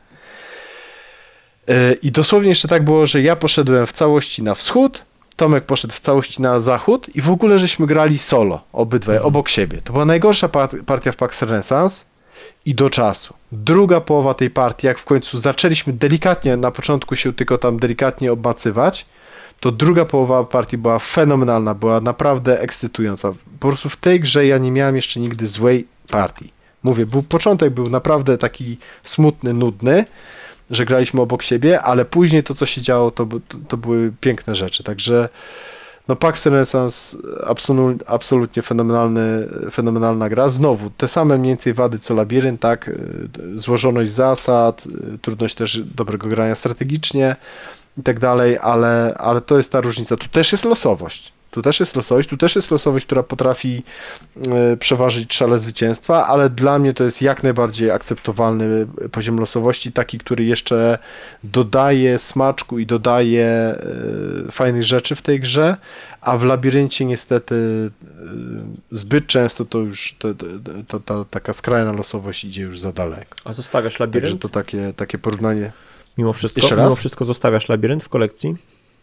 I dosłownie jeszcze tak było, że ja poszedłem w całości na wschód, Tomek poszedł w całości na zachód i w ogóle żeśmy grali solo, obydwaj, mhm. obok siebie. To była najgorsza partia w Pax Renaissance i do czasu. Druga połowa tej partii, jak w końcu zaczęliśmy delikatnie, na początku się tylko tam delikatnie obmacywać, to druga połowa partii była fenomenalna, była naprawdę ekscytująca. Po prostu w tej grze ja nie miałem jeszcze nigdy złej partii. Mówię, był początek był naprawdę taki smutny, nudny, że graliśmy obok siebie, ale później to, co się działo, to, to, to były piękne rzeczy. Także no Pax Renaissance absolut, absolutnie fenomenalny, fenomenalna gra. Znowu, te same mniej więcej wady co Labirynt, tak? Złożoność zasad, trudność też dobrego grania strategicznie i tak dalej, ale, ale to jest ta różnica. Tu też jest losowość. Tu też jest losowość, tu też jest losowość, która potrafi y, przeważyć szale zwycięstwa, ale dla mnie to jest jak najbardziej akceptowalny poziom losowości, taki, który jeszcze dodaje smaczku i dodaje y, fajnych rzeczy w tej grze, a w Labiryncie niestety y, zbyt często to już to, to, to, ta taka skrajna losowość idzie już za daleko. A zostawiasz Labirynt? Także to takie, takie porównanie. Mimo wszystko, mimo wszystko zostawiasz Labirynt w kolekcji?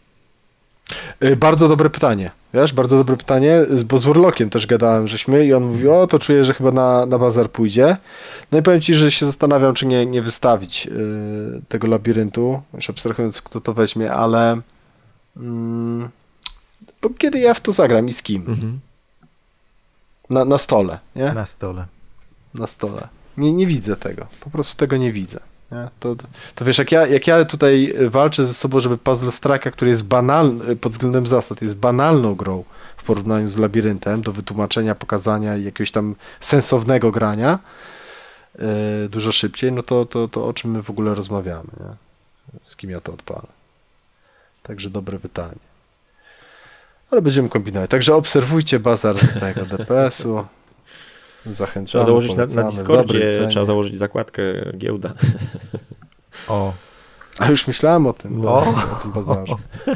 Bardzo dobre pytanie, wiesz, bardzo dobre pytanie, bo z Warlockiem też gadałem, żeśmy i on mówił, o to czuję, że chyba na, na bazar pójdzie. No i powiem ci, że się zastanawiam, czy nie, nie wystawić yy, tego Labiryntu, już abstrahując, kto to weźmie, ale yy, bo kiedy ja w to zagram i z kim? Mhm. Na, na stole, nie? Na stole. Na stole. Nie, nie widzę tego, po prostu tego nie widzę. Nie? To, to wiesz, jak ja, jak ja tutaj walczę ze sobą, żeby Puzzle Strike'a, który jest banalny pod względem zasad, jest banalną grą w porównaniu z Labiryntem do wytłumaczenia, pokazania i jakiegoś tam sensownego grania yy, dużo szybciej, no to, to, to o czym my w ogóle rozmawiamy, nie? Z kim ja to odpalę. Także dobre pytanie. Ale będziemy kombinować. Także obserwujcie bazar tego D P S-u. Zachęcamy, trzeba założyć na, na Discordzie, trzeba założyć zakładkę giełda. O. A już myślałem o tym, no. o. o tym bazarze.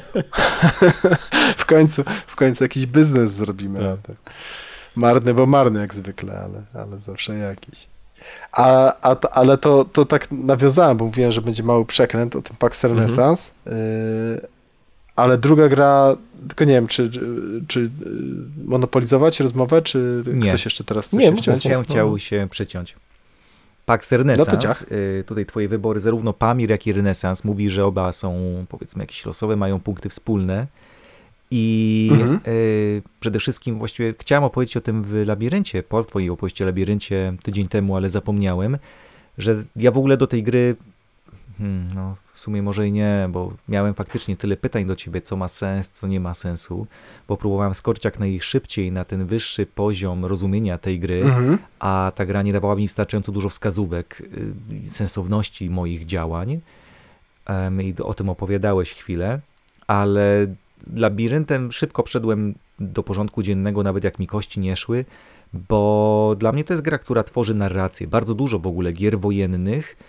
w, końcu, w końcu jakiś biznes zrobimy. Tak. Marny, bo marny jak zwykle, ale, ale zawsze jakiś. A, a, ale to, to tak nawiązałem, bo mówiłem, że będzie mały przekręt o tym Pax Renaissance. Mhm. Y- Ale druga gra, tylko nie wiem, czy, czy monopolizować rozmowę, czy nie. Ktoś jeszcze teraz chce nie, się wciąć? Nie, chciał się przyciąć. Pax Renaissance, no tutaj twoje wybory, zarówno Pamir, jak i Renaissance mówi, że oba są, powiedzmy, jakieś losowe, mają punkty wspólne i mhm. y, przede wszystkim właściwie chciałem opowiedzieć o tym w Labiryncie, po twojej opowieści o Labiryncie tydzień temu, ale zapomniałem, że ja w ogóle do tej gry Hmm, no w sumie może i nie, bo miałem faktycznie tyle pytań do ciebie, co ma sens, co nie ma sensu, bo próbowałem skoczyć jak najszybciej na ten wyższy poziom rozumienia tej gry, mhm. a ta gra nie dawała mi wystarczająco dużo wskazówek y, sensowności moich działań um, i o tym opowiadałeś chwilę, ale Labiryntem szybko wszedłem do porządku dziennego, nawet jak mi kości nie szły, bo dla mnie to jest gra, która tworzy narrację. Bardzo dużo w ogóle gier wojennych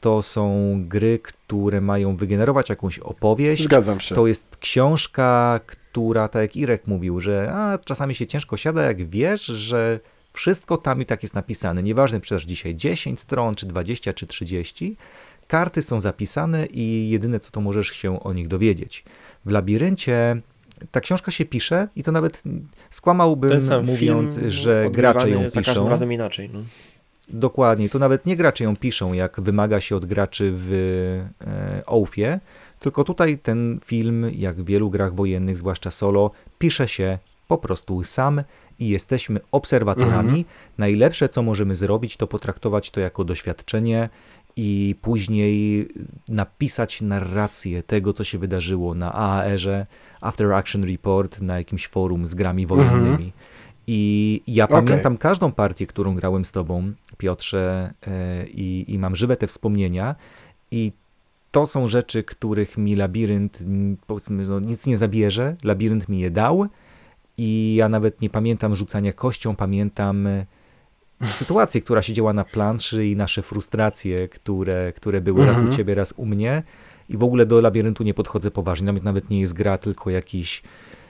to są gry, które mają wygenerować jakąś opowieść. Zgadzam się. To jest książka, która, tak jak Irek mówił, że a, czasami się ciężko siada, jak wiesz, że wszystko tam i tak jest napisane. Nieważne przecież dzisiaj dziesięć stron, czy dwadzieścia, czy trzydzieści. Karty są zapisane i jedyne co to możesz się o nich dowiedzieć. W Labiryncie ta książka się pisze i to nawet skłamałbym mówiąc, że gracze ją piszą. Za każdym razem inaczej. No. Dokładnie, to nawet nie gracze ją piszą, jak wymaga się od graczy w e, Oathie, tylko tutaj ten film, jak w wielu grach wojennych, zwłaszcza solo, pisze się po prostu sam i jesteśmy obserwatorami. Mhm. Najlepsze, co możemy zrobić, to potraktować to jako doświadczenie i później napisać narrację tego, co się wydarzyło na A A R-ze, After Action Report, na jakimś forum z grami wojennymi. Mhm. I ja okay. pamiętam każdą partię, którą grałem z tobą, Piotrze, i, i mam żywe te wspomnienia i to są rzeczy, których mi Labirynt, powiedzmy, no, nic nie zabierze. Labirynt mi je dał i ja nawet nie pamiętam rzucania kością, pamiętam sytuację, która się działa na planszy i nasze frustracje, które, które były mhm. raz u ciebie, raz u mnie i w ogóle do Labiryntu nie podchodzę poważnie. Nawet, nawet nie jest gra, tylko jakiś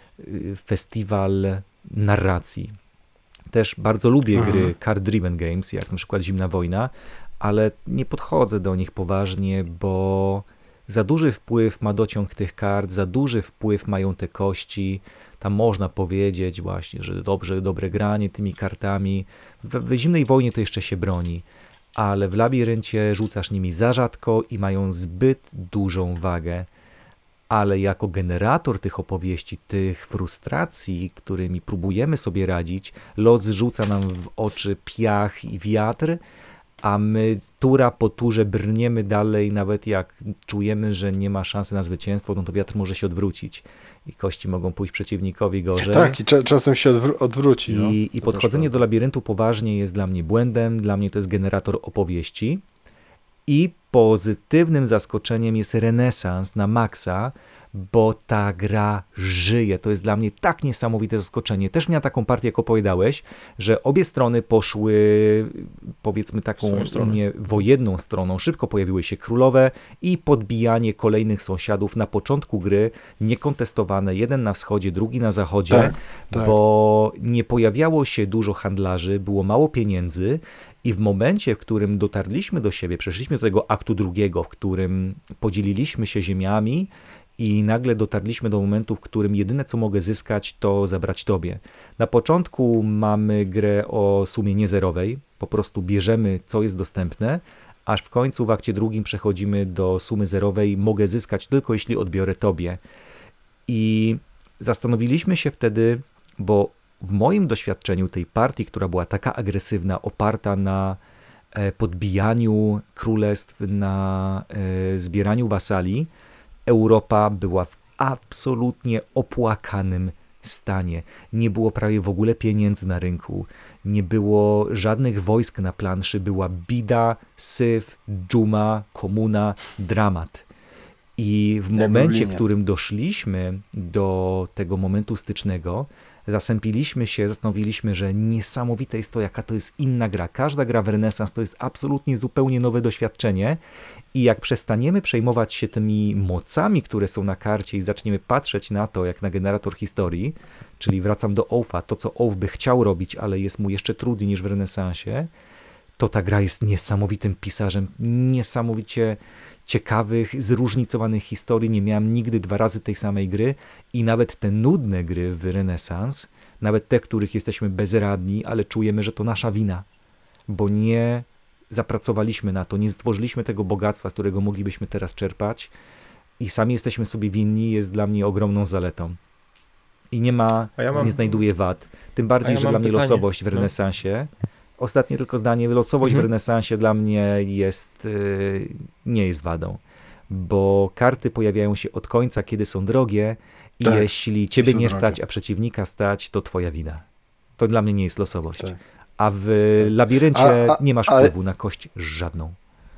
festiwal narracji. Też bardzo lubię Aha. gry card-driven games, jak na przykład Zimna Wojna, ale nie podchodzę do nich poważnie, bo za duży wpływ ma dociąg tych kart, za duży wpływ mają te kości. Tam można powiedzieć właśnie, że dobrze, dobre granie tymi kartami. W, w Zimnej Wojnie to jeszcze się broni, ale w Labiryncie rzucasz nimi za rzadko i mają zbyt dużą wagę. Ale jako generator tych opowieści, tych frustracji, którymi próbujemy sobie radzić, los rzuca nam w oczy piach i wiatr, a my tura po turze brniemy dalej, nawet jak czujemy, że nie ma szansy na zwycięstwo, no to wiatr może się odwrócić i kości mogą pójść przeciwnikowi gorzej. Tak, i cza- czasem się odwró- odwróci. No. I, i podchodzenie do Labiryntu poważnie jest dla mnie błędem, dla mnie to jest generator opowieści. I pozytywnym zaskoczeniem jest renesans na maksa, bo ta gra żyje. To jest dla mnie tak niesamowite zaskoczenie. Też miałem taką partię, jak opowiadałeś, że obie strony poszły, powiedzmy, taką nie wojenną stroną. Szybko pojawiły się królowe i podbijanie kolejnych sąsiadów na początku gry, niekontestowane, jeden na wschodzie, drugi na zachodzie, tak, tak. bo nie pojawiało się dużo handlarzy, było mało pieniędzy. I w momencie, w którym dotarliśmy do siebie, przeszliśmy do tego aktu drugiego, w którym podzieliliśmy się ziemiami i nagle dotarliśmy do momentu, w którym jedyne, co mogę zyskać, to zabrać tobie. Na początku mamy grę o sumie niezerowej, po prostu bierzemy, co jest dostępne, aż w końcu w akcie drugim przechodzimy do sumy zerowej, mogę zyskać tylko, jeśli odbiorę tobie. I zastanowiliśmy się wtedy, bo w moim doświadczeniu tej partii, która była taka agresywna, oparta na podbijaniu królestw, na zbieraniu wasali, Europa była w absolutnie opłakanym stanie. Nie było prawie w ogóle pieniędzy na rynku, nie było żadnych wojsk na planszy, była bida, syf, dżuma, komuna, dramat. I w momencie, w którym doszliśmy do tego momentu stycznego, zasępiliśmy się, zastanowiliśmy, że niesamowite jest to, jaka to jest inna gra. Każda gra w renesans to jest absolutnie zupełnie nowe doświadczenie i jak przestaniemy przejmować się tymi mocami, które są na karcie i zaczniemy patrzeć na to, jak na generator historii, czyli wracam do Oath'a, to co Oath by chciał robić, ale jest mu jeszcze trudniej niż w renesansie, to ta gra jest niesamowitym pisarzem, niesamowicie ciekawych, zróżnicowanych historii. Nie miałem nigdy dwa razy tej samej gry i nawet te nudne gry w renesans, nawet te, których jesteśmy bezradni, ale czujemy, że to nasza wina, bo nie zapracowaliśmy na to, nie stworzyliśmy tego bogactwa, z którego moglibyśmy teraz czerpać i sami jesteśmy sobie winni, jest dla mnie ogromną zaletą. I nie ma, ja mam... nie znajduje wad. Tym bardziej, ja że dla mnie pytanie. losowość w renesansie, no. Ostatnie tylko zdanie, losowość mhm. w renesansie dla mnie jest, nie jest wadą, bo karty pojawiają się od końca, kiedy są drogie i tak, jeśli ciebie nie drogie. stać, a przeciwnika stać, to twoja wina. To dla mnie nie jest losowość. Tak. A w labiryncie a, a, nie masz wpływu a... na kość żadną.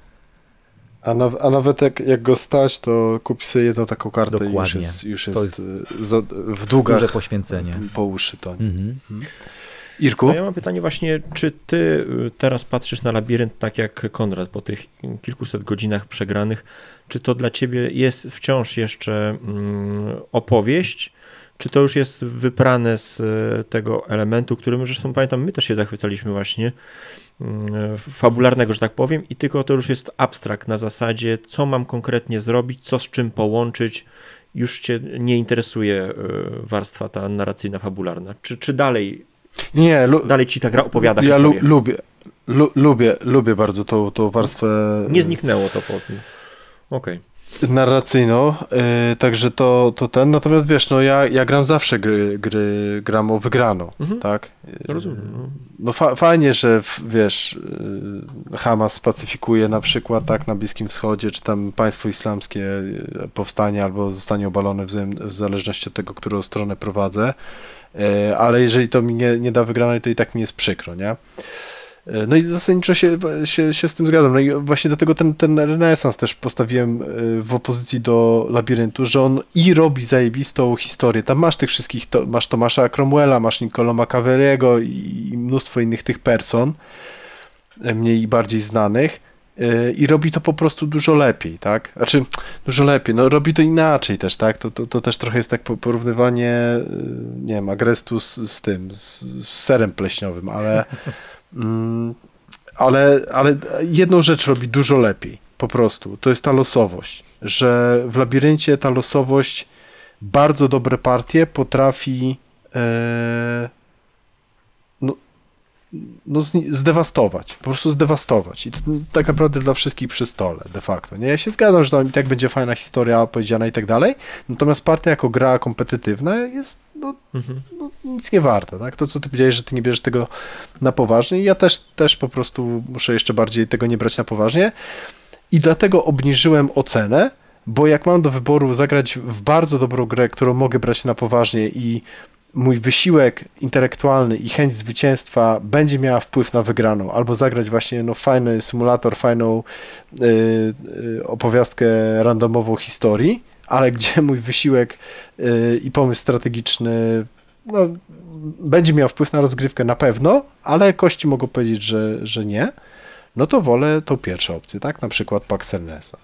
A, na, a nawet jak, jak go stać, to kupi sobie jedną taką kartę Dokładnie. i już jest, już jest, jest za, w długach duże poświęcenie. Po uszy to. Mhm. Mhm. Irku? No ja mam pytanie właśnie, czy ty teraz patrzysz na labirynt tak jak Konrad po tych kilkuset godzinach przegranych, czy to dla ciebie jest wciąż jeszcze mm, opowieść, czy to już jest wyprane z tego elementu, którym zresztą pamiętam, my też się zachwycaliśmy właśnie, fabularnego, że tak powiem, i tylko to już jest abstrakt na zasadzie, co mam konkretnie zrobić, co z czym połączyć, już cię nie interesuje warstwa ta narracyjna, fabularna. Czy, czy dalej, nie, lu- dalej ci ta gra opowiada ja historię? lu- lubię, lu- lubię, lubię bardzo tą, tą warstwę. Nie zniknęło to po tym. Okej. Okay. Narracyjną, yy, także to, to ten, natomiast wiesz, no ja, ja gram zawsze gry, gry gram o wygraną, mhm. tak? Yy, Rozumiem. No, no fa- fajnie, że w, wiesz, yy, Hamas pacyfikuje na przykład, tak, na Bliskim Wschodzie, czy tam państwo islamskie yy, powstanie albo zostanie obalone w, w zależności od tego, którą stronę prowadzę, yy, ale jeżeli to mi nie, nie da wygranej, to i tak mi jest przykro, nie? No i zasadniczo się, się, się z tym zgadzam. No i właśnie dlatego ten, ten renesans też postawiłem w opozycji do Labiryntu, że on i robi zajebistą historię. Tam masz tych wszystkich, to, masz Tomasza Cromwella, masz Niccolò Machiavellego i mnóstwo innych tych person, mniej i bardziej znanych, i robi to po prostu dużo lepiej, tak? Znaczy, dużo lepiej, no robi to inaczej też, tak? To, to, to też trochę jest tak porównywanie, nie wiem, Agrestu z, z tym, z, z serem pleśniowym, ale Ale, ale jedną rzecz robi dużo lepiej, po prostu, to jest ta losowość, że w Labiryncie ta losowość bardzo dobre partie potrafi e, no, no zdewastować, po prostu zdewastować i to tak naprawdę dla wszystkich przy stole de facto, nie? Ja się zgadzam, że tam i tak będzie fajna historia opowiedziana i tak dalej, natomiast partia jako gra kompetytywna jest no, mhm. no, nic nie warta, tak? To, co ty powiedziałeś, że ty nie bierzesz tego na poważnie i ja też, też po prostu muszę jeszcze bardziej tego nie brać na poważnie i dlatego obniżyłem ocenę, bo jak mam do wyboru zagrać w bardzo dobrą grę, którą mogę brać na poważnie i mój wysiłek intelektualny i chęć zwycięstwa będzie miała wpływ na wygraną, albo zagrać właśnie no, fajny symulator, fajną yy, yy, opowiastkę randomową historii, ale gdzie mój wysiłek yy, i pomysł strategiczny no, będzie miał wpływ na rozgrywkę na pewno, ale kości mogą powiedzieć, że, że nie, no to wolę tą pierwszą opcję, tak? Na przykład Pax Ernesa.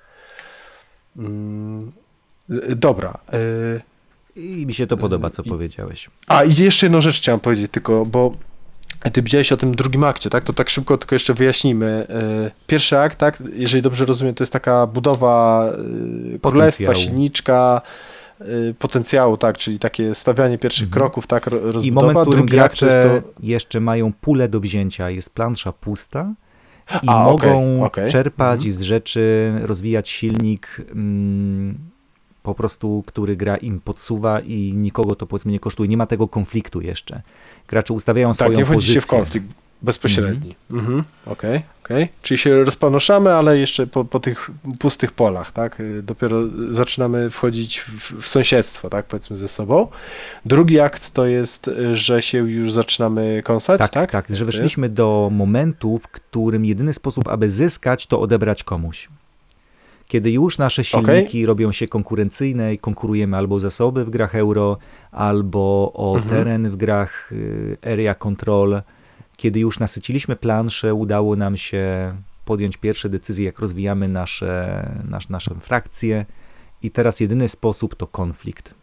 Yy, dobra. Yy, I mi się to podoba, co I... powiedziałeś. A, i jeszcze jedną rzecz chciałem powiedzieć tylko, bo ty powiedziałeś o tym drugim akcie, tak? To tak szybko tylko jeszcze wyjaśnimy. Pierwszy akt, tak? Jeżeli dobrze rozumiem, to jest taka budowa królestwa, silniczka, potencjału, tak? Czyli takie stawianie pierwszych mhm. kroków, tak? Rozbudowa. I moment, w którym drugi gracze akt to... jeszcze mają pulę do wzięcia, jest plansza pusta i A, mogą okay, okay. czerpać mhm. z rzeczy, rozwijać silnik, mm, po prostu, który gra im podsuwa i nikogo to powiedzmy nie kosztuje. Nie ma tego konfliktu jeszcze. Gracze ustawiają tak, swoją nie wchodzi pozycję. się w konflikt bezpośredni. Mhm. Mhm. Okej, okay, okej. Okay. Czyli się rozpanoszamy, ale jeszcze po, po tych pustych polach, tak? Dopiero zaczynamy wchodzić w, w sąsiedztwo, tak? Powiedzmy ze sobą. Drugi akt to jest, że się już zaczynamy kąsać, tak? Tak, tak, tak że weszliśmy do momentu, w którym jedyny sposób, aby zyskać, to odebrać komuś. Kiedy już nasze silniki okay. robią się konkurencyjne i konkurujemy albo o zasoby w grach euro, albo o mhm. teren w grach Area Control, kiedy już nasyciliśmy planszę, udało nam się podjąć pierwsze decyzje, jak rozwijamy nasze, nasz, nasze frakcje i teraz jedyny sposób to konflikt.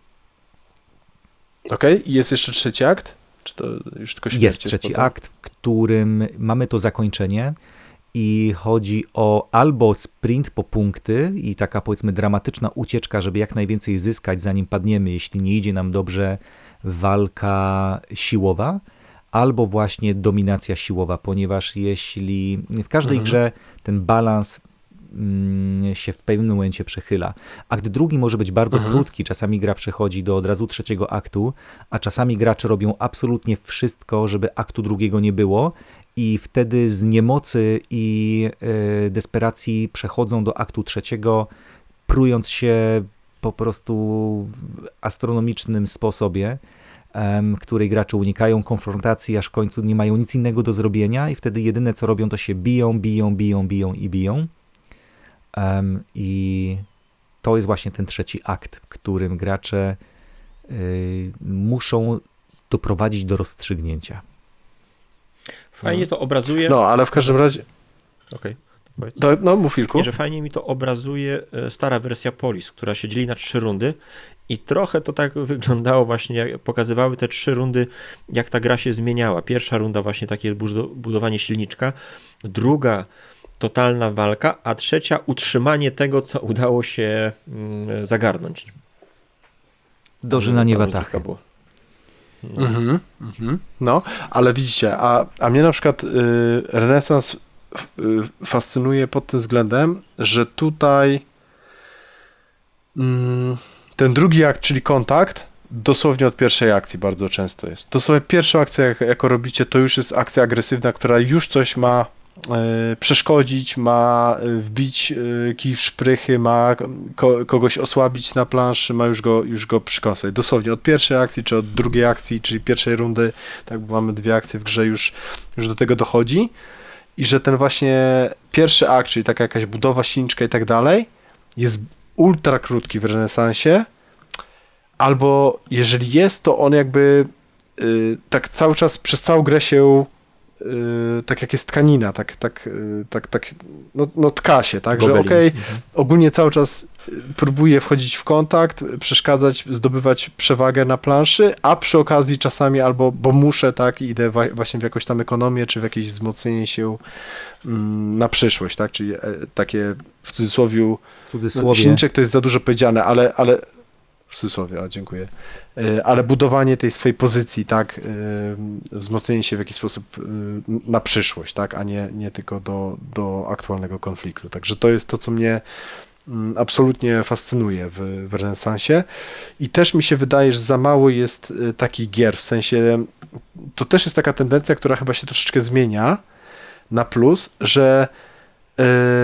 Okej, okay. I jest jeszcze trzeci akt? Czy to już tylko śmierć jest trzeci potem? Akt, w którym mamy to zakończenie i chodzi o albo sprint po punkty i taka powiedzmy dramatyczna ucieczka, żeby jak najwięcej zyskać, zanim padniemy, jeśli nie idzie nam dobrze walka siłowa, albo właśnie dominacja siłowa, ponieważ jeśli w każdej mhm. grze ten balans mm, się w pewnym momencie przechyla. Akt drugi może być bardzo mhm. krótki, czasami gra przechodzi do od razu trzeciego aktu, a czasami gracze robią absolutnie wszystko, żeby aktu drugiego nie było i wtedy z niemocy i y, desperacji przechodzą do aktu trzeciego, prując się po prostu w astronomicznym sposobie, w której gracze unikają konfrontacji, aż w końcu nie mają nic innego do zrobienia i wtedy jedyne co robią to się biją, biją, biją, biją i biją. Um, I to jest właśnie ten trzeci akt, w którym gracze y, muszą doprowadzić do rozstrzygnięcia. Fajnie to obrazuje. No, ale w każdym razie... Okej. Okay. To, no, mów Irku. Nie, że fajnie mi to obrazuje stara wersja Polis, która się dzieli na trzy rundy i trochę to tak wyglądało właśnie, jak pokazywały te trzy rundy, jak ta gra się zmieniała. Pierwsza runda właśnie takie budowanie silniczka, druga totalna walka, a trzecia utrzymanie tego, co udało się zagarnąć. Dożynanie watachy. No. Mhm, mhm. No, ale widzicie, a, a mnie na przykład y, renesans y, fascynuje pod tym względem, że tutaj y, ten drugi akt, czyli kontakt, dosłownie od pierwszej akcji bardzo często jest. Dosłownie pierwszą akcję, jak, jako robicie, to już jest akcja agresywna, która już coś ma y, przeszkodzić, ma wbić y, kij w szprychy, ma ko, kogoś osłabić na planszy, ma już go, już go przykąsać. Dosłownie od pierwszej akcji, czy od drugiej akcji, czyli pierwszej rundy, tak, bo mamy dwie akcje w grze, już, już do tego dochodzi. I że ten właśnie pierwszy akt, czyli taka jakaś budowa silniczka i tak dalej, jest ultra krótki w renesansie, albo jeżeli jest, to on jakby y, tak cały czas przez całą grę się y, tak jak jest tkanina, tak, tak, y, tak, tak no, no tka się, tak, Gobelin. Że okej, okay, mhm. ogólnie cały czas próbuje wchodzić w kontakt, przeszkadzać, zdobywać przewagę na planszy, a przy okazji czasami albo, bo muszę, tak, idę wa- właśnie w jakąś tam ekonomię, czy w jakieś wzmocnienie się mm, na przyszłość, tak, czyli e, takie w cudzysłowie, no, silniczek to jest za dużo powiedziane, ale, ale w cudzysłowie, a dziękuję, e, ale budowanie tej swojej pozycji, tak, e, wzmocnienie się w jakiś sposób e, na przyszłość, tak, a nie, nie tylko do, do aktualnego konfliktu, także to jest to, co mnie absolutnie fascynuje w, w renesansie i też mi się wydaje, że za mało jest takich gier, w sensie to też jest taka tendencja, która chyba się troszeczkę zmienia na plus, że y,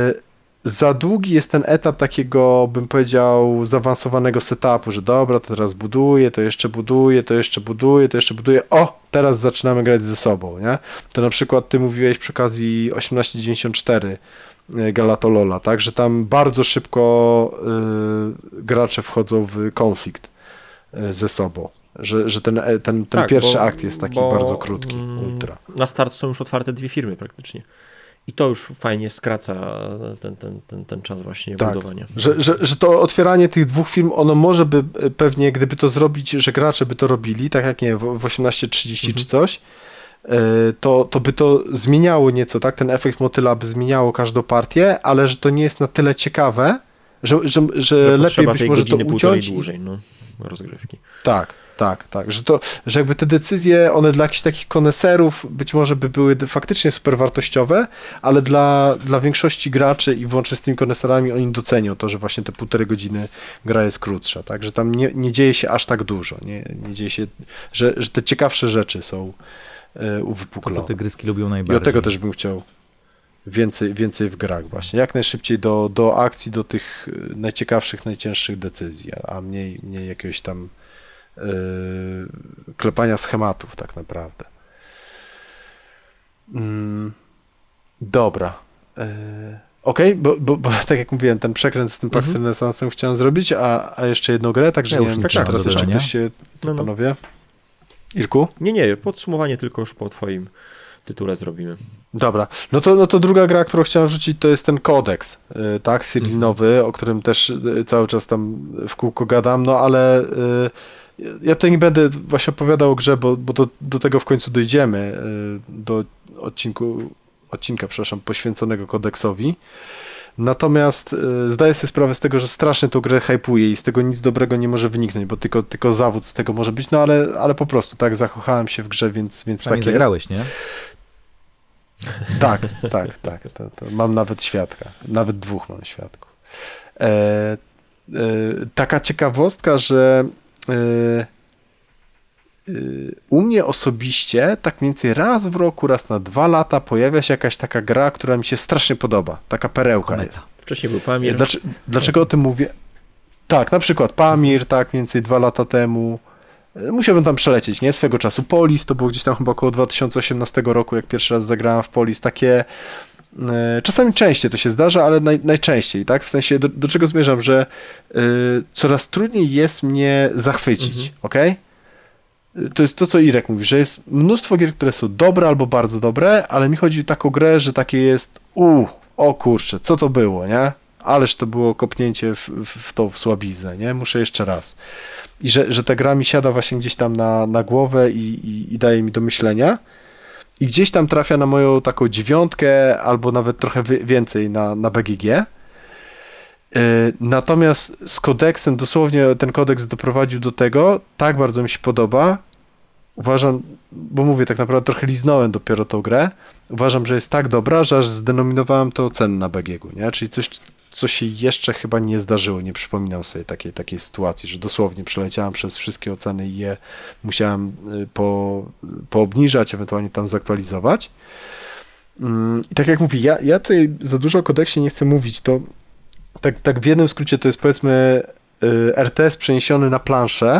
za długi jest ten etap takiego, bym powiedział, zaawansowanego setupu, że dobra, to teraz buduję, to jeszcze buduję, to jeszcze buduję, to jeszcze buduję, o, teraz zaczynamy grać ze sobą, nie? To na przykład ty mówiłeś przy okazji osiemnaście dziewięćdziesiąt cztery Galatolola, tak, że tam bardzo szybko y, gracze wchodzą w konflikt y, ze sobą, że, że ten, ten, ten tak, pierwszy bo, akt jest taki bo, bardzo krótki, ultra. Na start są już otwarte dwie firmy praktycznie i to już fajnie skraca ten, ten, ten, ten czas właśnie tak, budowania. Że, że, że to otwieranie tych dwóch firm, ono może by pewnie, gdyby to zrobić, że gracze by to robili, tak jak nie w osiemnaście trzydzieści mhm. czy coś, To, to by to zmieniało nieco, tak? Ten efekt motyla by zmieniało każdą partię, ale że to nie jest na tyle ciekawe, że, że, że, że lepiej być może to uciąć. Dłużej, no, rozgrywki. Tak, tak, tak. Że, to, że jakby te decyzje, one dla jakichś takich koneserów być może by były faktycznie super wartościowe, ale dla, dla większości graczy i włącznie z tymi koneserami oni docenią to, że właśnie te półtorej godziny gra jest krótsza, tak? Że tam nie, nie dzieje się aż tak dużo, nie, nie dzieje się, że, że te ciekawsze rzeczy są uwypuklone. To, co tygryski lubią najbardziej. I od tego też bym chciał więcej, więcej w grach właśnie. Jak najszybciej do, do akcji, do tych najciekawszych, najcięższych decyzji, a mniej, mniej jakiegoś tam yy, klepania schematów tak naprawdę. Mm, dobra. Yy, Okej, okay, bo, bo, bo tak jak mówiłem, ten przekręt z tym Pax mhm. Renesansem chciałem zrobić, a, a jeszcze jedną grę, także ja nie wiem, tak, czy tak, teraz jeszcze ktoś się, no, no. panowie... Irku? Nie, nie, podsumowanie tylko już po twoim tytule zrobimy. Dobra, no to, no to druga gra, którą chciałem wrzucić, to jest ten kodeks, tak, Cyril-nowy, mm. o którym też cały czas tam w kółko gadam, no ale y, ja tutaj nie będę właśnie opowiadał o grze, bo, bo do, do tego w końcu dojdziemy, y, do odcinku, odcinka, przepraszam, poświęconego kodeksowi. Natomiast y, zdaję sobie sprawę z tego, że strasznie tą grę hypuje i z tego nic dobrego nie może wyniknąć, bo tylko, tylko zawód z tego może być, no ale, ale po prostu tak, zakochałem się w grze, więc, więc tak jest. Zagrałeś, nie? Tak, tak, tak. To, to mam nawet świadka, nawet dwóch mam świadków. E, e, taka ciekawostka, że e, u mnie osobiście tak mniej więcej raz w roku, raz na dwa lata pojawia się jakaś taka gra, która mi się strasznie podoba. Taka perełka Kometa. Jest. Wcześniej był Pamir. Dlaczego, dlaczego o tym mówię? Tak, na przykład Pamir, tak, mniej więcej dwa lata temu. Musiałbym tam przelecieć, nie? Swego czasu Polis, to było gdzieś tam chyba około dwa tysiące osiemnastego roku, jak pierwszy raz zagrałem w Polis. Takie e, czasami częściej to się zdarza, ale naj, najczęściej, tak? W sensie, do, do czego zmierzam, że e, coraz trudniej jest mnie zachwycić, mhm. okej? Okay? to jest to, co Irek mówi, że jest mnóstwo gier, które są dobre albo bardzo dobre, ale mi chodzi o taką grę, że takie jest u, o kurczę, co to było, nie? Ależ to było kopnięcie w, w, w tą w słabiznę, nie? Muszę jeszcze raz. I że, że ta gra mi siada właśnie gdzieś tam na, na głowę i, i, i daje mi do myślenia. I gdzieś tam trafia na moją taką dziewiątkę, albo nawet trochę więcej na, na B G G. Natomiast z kodeksem, dosłownie ten kodeks doprowadził do tego, tak bardzo mi się podoba, uważam, bo mówię, tak naprawdę trochę liznąłem dopiero tą grę, uważam, że jest tak dobra, że aż zdenominowałem to ocenę na B G G, nie? Czyli coś, co się jeszcze chyba nie zdarzyło, nie przypominam sobie takiej, takiej sytuacji, że dosłownie przeleciałem przez wszystkie oceny i je musiałem po, poobniżać, ewentualnie tam zaktualizować. I tak jak mówię, ja, ja tutaj za dużo o kodeksie nie chcę mówić, to tak, tak w jednym skrócie to jest powiedzmy R T S przeniesiony na planszę,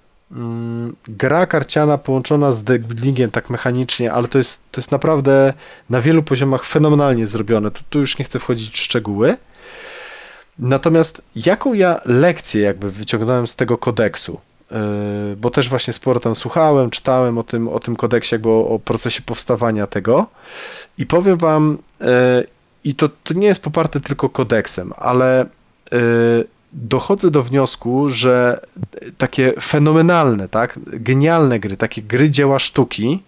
gra karciana połączona z deckbuildingiem tak mechanicznie, ale to jest, to jest naprawdę na wielu poziomach fenomenalnie zrobione, tu, tu już nie chcę wchodzić w szczegóły. Natomiast jaką ja lekcję jakby wyciągnąłem z tego kodeksu, bo też właśnie sporo tam słuchałem, czytałem o tym, o tym kodeksie, jakby o, o procesie powstawania tego i powiem wam, i to, to nie jest poparte tylko kodeksem, ale dochodzę do wniosku, że takie fenomenalne, tak, genialne gry, takie gry dzieła sztuki,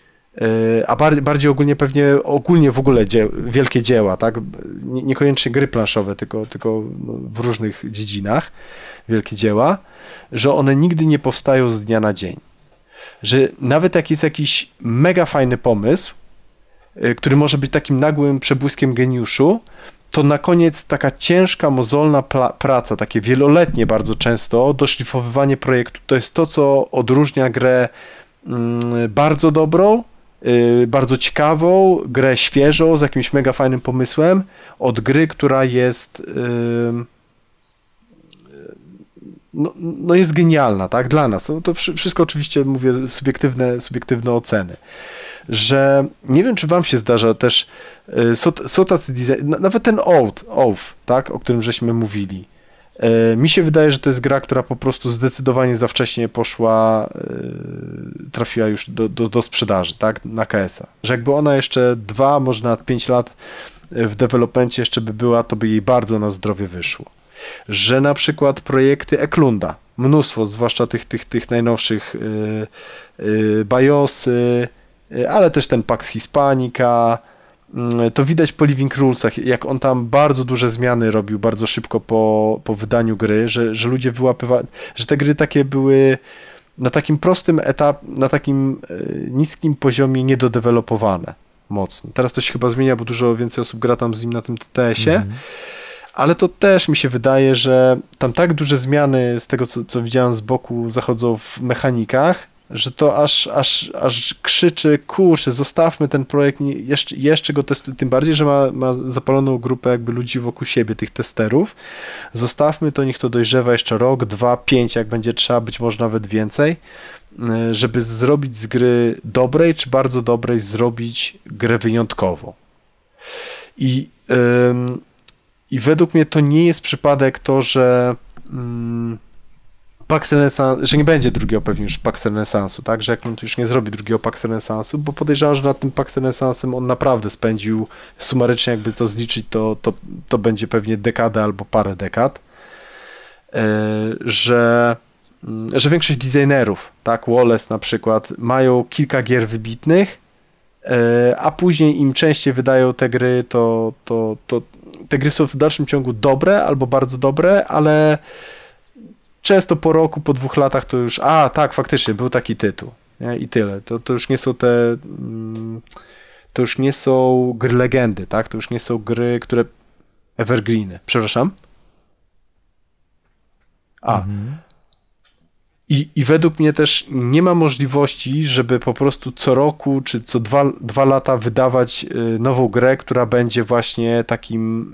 a bardziej, bardziej ogólnie pewnie ogólnie w ogóle dzie, wielkie dzieła, tak, niekoniecznie gry planszowe, tylko, tylko w różnych dziedzinach wielkie dzieła, że one nigdy nie powstają z dnia na dzień. Że nawet jak jest jakiś mega fajny pomysł, który może być takim nagłym przebłyskiem geniuszu, to na koniec taka ciężka, mozolna praca, takie wieloletnie bardzo często, doszlifowywanie projektu, to jest to, co odróżnia grę bardzo dobrą, bardzo ciekawą, grę świeżą, z jakimś mega fajnym pomysłem, od gry, która jest no, no jest genialna, tak, dla nas. No to wszystko oczywiście, mówię, subiektywne, subiektywne oceny. Że nie wiem, czy wam się zdarza też, są, są tacy design, nawet ten Oath, Oath, tak, o którym żeśmy mówili. Mi się wydaje, że to jest gra, która po prostu zdecydowanie za wcześnie poszła, trafiła już do, do, do sprzedaży, tak, na K S a. Że jakby ona jeszcze dwa, może nawet pięć lat w developmencie jeszcze by była, to by jej bardzo na zdrowie wyszło. Że na przykład projekty Eklunda, mnóstwo, zwłaszcza tych, tych, tych najnowszych yy, yy, BIOSy, yy, ale też ten Pax Hispanica, yy, to widać po Living Rulesach, jak on tam bardzo duże zmiany robił bardzo szybko po, po wydaniu gry, że, że ludzie wyłapywali, że te gry takie były na takim prostym etapie, na takim yy, niskim poziomie niedodevelopowane mocno. Teraz to się chyba zmienia, bo dużo więcej osób gra tam z nim na tym T T S-ie, mm-hmm. Ale to też mi się wydaje, że tam tak duże zmiany z tego, co, co widziałem z boku, zachodzą w mechanikach, że to aż, aż, aż krzyczy, kurczę, zostawmy ten projekt, jeszcze, jeszcze go testujmy, tym bardziej, że ma, ma zapaloną grupę jakby ludzi wokół siebie, tych testerów, zostawmy to, niech to dojrzewa jeszcze rok, dwa, pięć, jak będzie trzeba, być może nawet więcej, żeby zrobić z gry dobrej, czy bardzo dobrej, zrobić grę wyjątkową. I ym, I według mnie to nie jest przypadek to, że mm, Pax Renaissance, że nie będzie drugiego pewnie już Pax Renaissance'u, tak, że jak on to już nie zrobi drugiego Pax Renaissance'u, bo podejrzewam, że nad tym Pax Renaissance'em on naprawdę spędził, sumarycznie jakby to zliczyć, to, to, to będzie pewnie dekadę albo parę dekad, yy, że, yy, że większość designerów, tak, Wallace na przykład, mają kilka gier wybitnych, yy, a później im częściej wydają te gry, to, to, to te gry są w dalszym ciągu dobre albo bardzo dobre, ale często po roku, po dwóch latach to już, a tak, faktycznie był taki tytuł, nie? I tyle. To, to już nie są te, to już nie są gry legendy, tak? To już nie są gry, które evergreeny. Przepraszam? A. Mhm. I, I według mnie też nie ma możliwości, żeby po prostu co roku czy co dwa, dwa lata wydawać nową grę, która będzie właśnie takim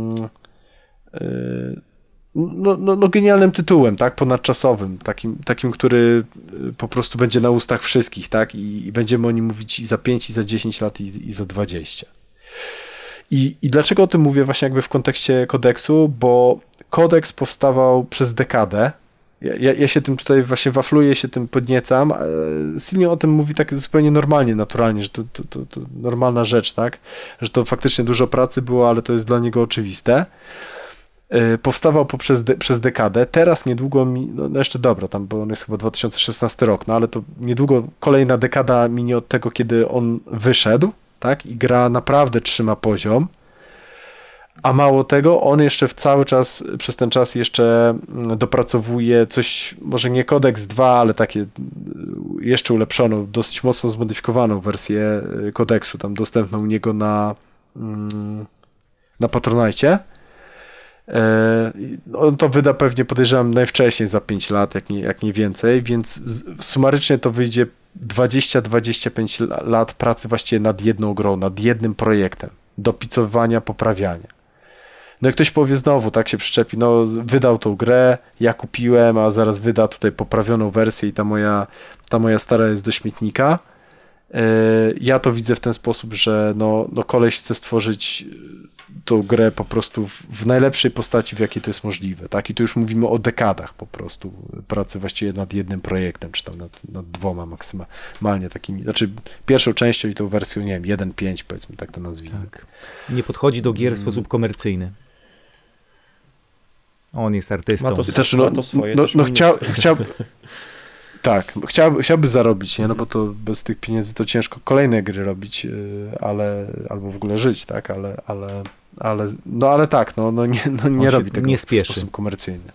yy, no, no, no genialnym tytułem, tak, ponadczasowym, takim, takim, który po prostu będzie na ustach wszystkich, tak, i, i będziemy o nim mówić i za pięć, i za dziesięć lat, i, i za dwadzieścia. I, I dlaczego o tym mówię właśnie jakby w kontekście kodeksu? Bo kodeks powstawał przez dekadę, Ja, ja się tym tutaj właśnie wafluję, się tym podniecam. Silvio o tym mówi tak zupełnie normalnie, naturalnie, że to, to, to, to normalna rzecz, tak? Że to faktycznie dużo pracy było, ale to jest dla niego oczywiste. Powstawał poprzez de, przez dekadę. Teraz niedługo, mi, no jeszcze dobra, tam, bo on jest chyba dwa tysiące szesnasty rok, no ale to niedługo kolejna dekada minie od tego, kiedy on wyszedł, tak? I gra naprawdę trzyma poziom. A mało tego, on jeszcze w cały czas, przez ten czas jeszcze dopracowuje coś, może nie Codex dwa, ale takie jeszcze ulepszoną, dosyć mocno zmodyfikowaną wersję kodeksu, tam dostępną u niego na, na Patronite. On to wyda pewnie, podejrzewam, najwcześniej za pięć lat, jak nie, jak nie więcej, więc sumarycznie to wyjdzie dwadzieścia do dwudziestu pięciu lat pracy właściwie nad jedną grą, nad jednym projektem, dopicowania, poprawiania. No i ktoś powie znowu, tak się przyczepi, no wydał tą grę, ja kupiłem, a zaraz wyda tutaj poprawioną wersję i ta moja, ta moja stara jest do śmietnika. Ja to widzę w ten sposób, że no, no koleś chce stworzyć tą grę po prostu w, w najlepszej postaci, w jakiej to jest możliwe, tak? I tu już mówimy o dekadach po prostu pracy właściwie nad jednym projektem, czy tam nad, nad dwoma maksymalnie takimi, znaczy pierwszą częścią i tą wersją, nie wiem, jeden pięć powiedzmy, tak to nazwijmy. Tak. Nie podchodzi do gier w sposób komercyjny. On jest artystą. Ma to, też, no, ma to swoje. No, no chciał, chciał, tak, chciałby, chciałby zarobić, nie? No bo to bez tych pieniędzy to ciężko kolejne gry robić, ale albo w ogóle żyć, tak, ale, ale, ale no ale tak, no, no nie, no nie robi tego nie w spieszy. sposób komercyjny.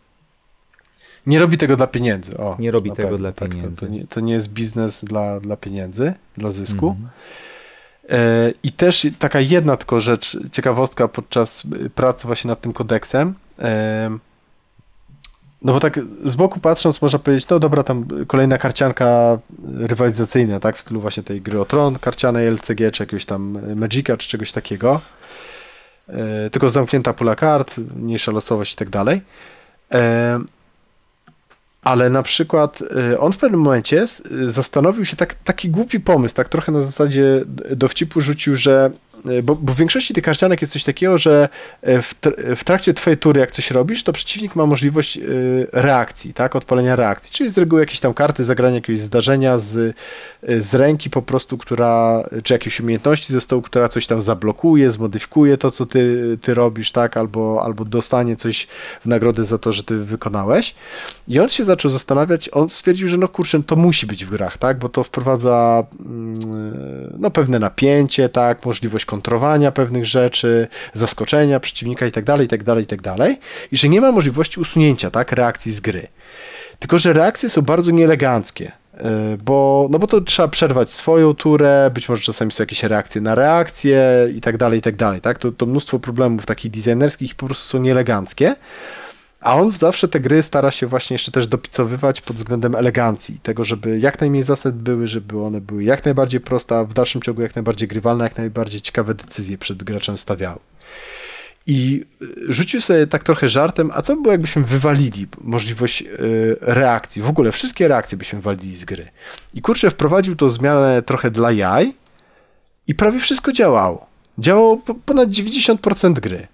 Nie robi tego dla pieniędzy. O, nie robi tego pewno, dla tak, pieniędzy. To, to, nie, to nie jest biznes dla, dla pieniędzy, dla zysku. Mm. E, I też taka jedna tylko rzecz, ciekawostka podczas pracy właśnie nad tym kodeksem. E, no bo tak z boku patrząc można powiedzieć, no dobra, tam kolejna karcianka rywalizacyjna, tak, w stylu właśnie tej gry o Tron, karcianej L C G, czy jakiegoś tam Magica, czy czegoś takiego. E, tylko zamknięta pula kart, mniejsza losowość i tak dalej. E, ale na przykład on w pewnym momencie zastanowił się, tak, taki głupi pomysł, tak trochę na zasadzie dowcipu rzucił, że Bo, bo w większości tych karcianek jest coś takiego, że w, w trakcie twojej tury, jak coś robisz, to przeciwnik ma możliwość reakcji, tak, odpalenia reakcji, czyli z reguły jakieś tam karty, zagrania jakiegoś zdarzenia z, z ręki po prostu, która, czy jakieś umiejętności ze stołu, która coś tam zablokuje, zmodyfikuje to, co ty, ty robisz, tak, albo, albo dostanie coś w nagrodę za to, że ty wykonałeś. I on się zaczął zastanawiać, on stwierdził, że no kurczę, to musi być w grach, tak, bo to wprowadza no pewne napięcie, tak, możliwość kontrowania pewnych rzeczy, zaskoczenia przeciwnika i tak dalej, i tak dalej, i tak dalej. I że nie ma możliwości usunięcia, tak, reakcji z gry. Tylko że reakcje są bardzo nieeleganckie, bo, no bo to trzeba przerwać swoją turę, być może czasami są jakieś reakcje na reakcje i tak dalej, i tak dalej, tak. To, to mnóstwo problemów takich designerskich po prostu są nieeleganckie. A on zawsze te gry stara się właśnie jeszcze też dopicowywać pod względem elegancji, tego, żeby jak najmniej zasad były, żeby one były jak najbardziej proste, a w dalszym ciągu jak najbardziej grywalne, jak najbardziej ciekawe decyzje przed graczem stawiały. I rzucił sobie tak trochę żartem, a co by było, jakbyśmy wywalili możliwość reakcji, w ogóle wszystkie reakcje byśmy wywalili z gry. I kurczę, wprowadził tą zmianę trochę dla jaj i prawie wszystko działało. Działało ponad dziewięćdziesiąt procent gry.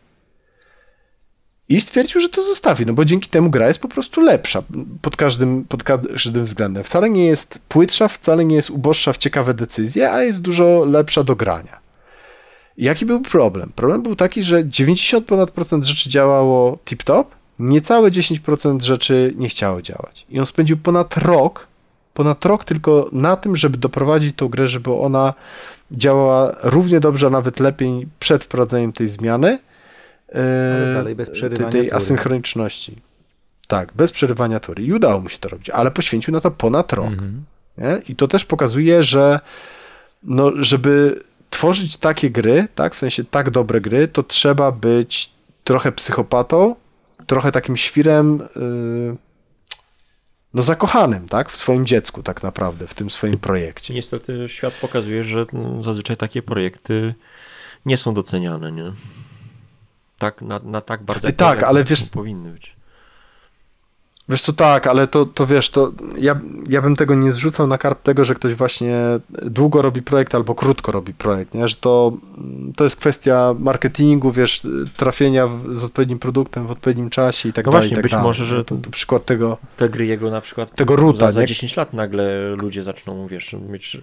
I stwierdził, że to zostawi, no bo dzięki temu gra jest po prostu lepsza pod każdym, pod każdym względem. Wcale nie jest płytsza, wcale nie jest uboższa w ciekawe decyzje, a jest dużo lepsza do grania. I jaki był problem? Problem był taki, że dziewięćdziesiąt ponad procent rzeczy działało tip-top, niecałe dziesięć procent rzeczy nie chciało działać. I on spędził ponad rok, ponad rok tylko na tym, żeby doprowadzić tą grę, żeby ona działała równie dobrze, a nawet lepiej przed wprowadzeniem tej zmiany, ale dalej bez przerywania tej tury. asynchroniczności. Tak, bez przerywania tury. I udało mu się to robić, ale poświęcił na to ponad rok. Mm-hmm. Nie? I to też pokazuje, że no, żeby tworzyć takie gry, tak, w sensie tak dobre gry, to trzeba być trochę psychopatą, trochę takim świrem yy, no zakochanym, tak, w swoim dziecku tak naprawdę, w tym swoim projekcie. Niestety świat pokazuje, że zazwyczaj takie projekty nie są doceniane, nie? Tak, na, na tak bardzo tak, ale wiesz, powinny być. Wiesz co, tak, ale to, to wiesz, to ja, ja bym tego nie zrzucał na karp tego, że ktoś właśnie długo robi projekt albo krótko robi projekt, nie? Że to, to jest kwestia marketingu, wiesz, trafienia w, z odpowiednim produktem w odpowiednim czasie i tak no dalej. Właśnie, tak być dalej. może, że to, to przykład tego. Te gry jego na przykład tego ruta, za, za nie? dziesięć lat nagle ludzie zaczną, wiesz, mieć.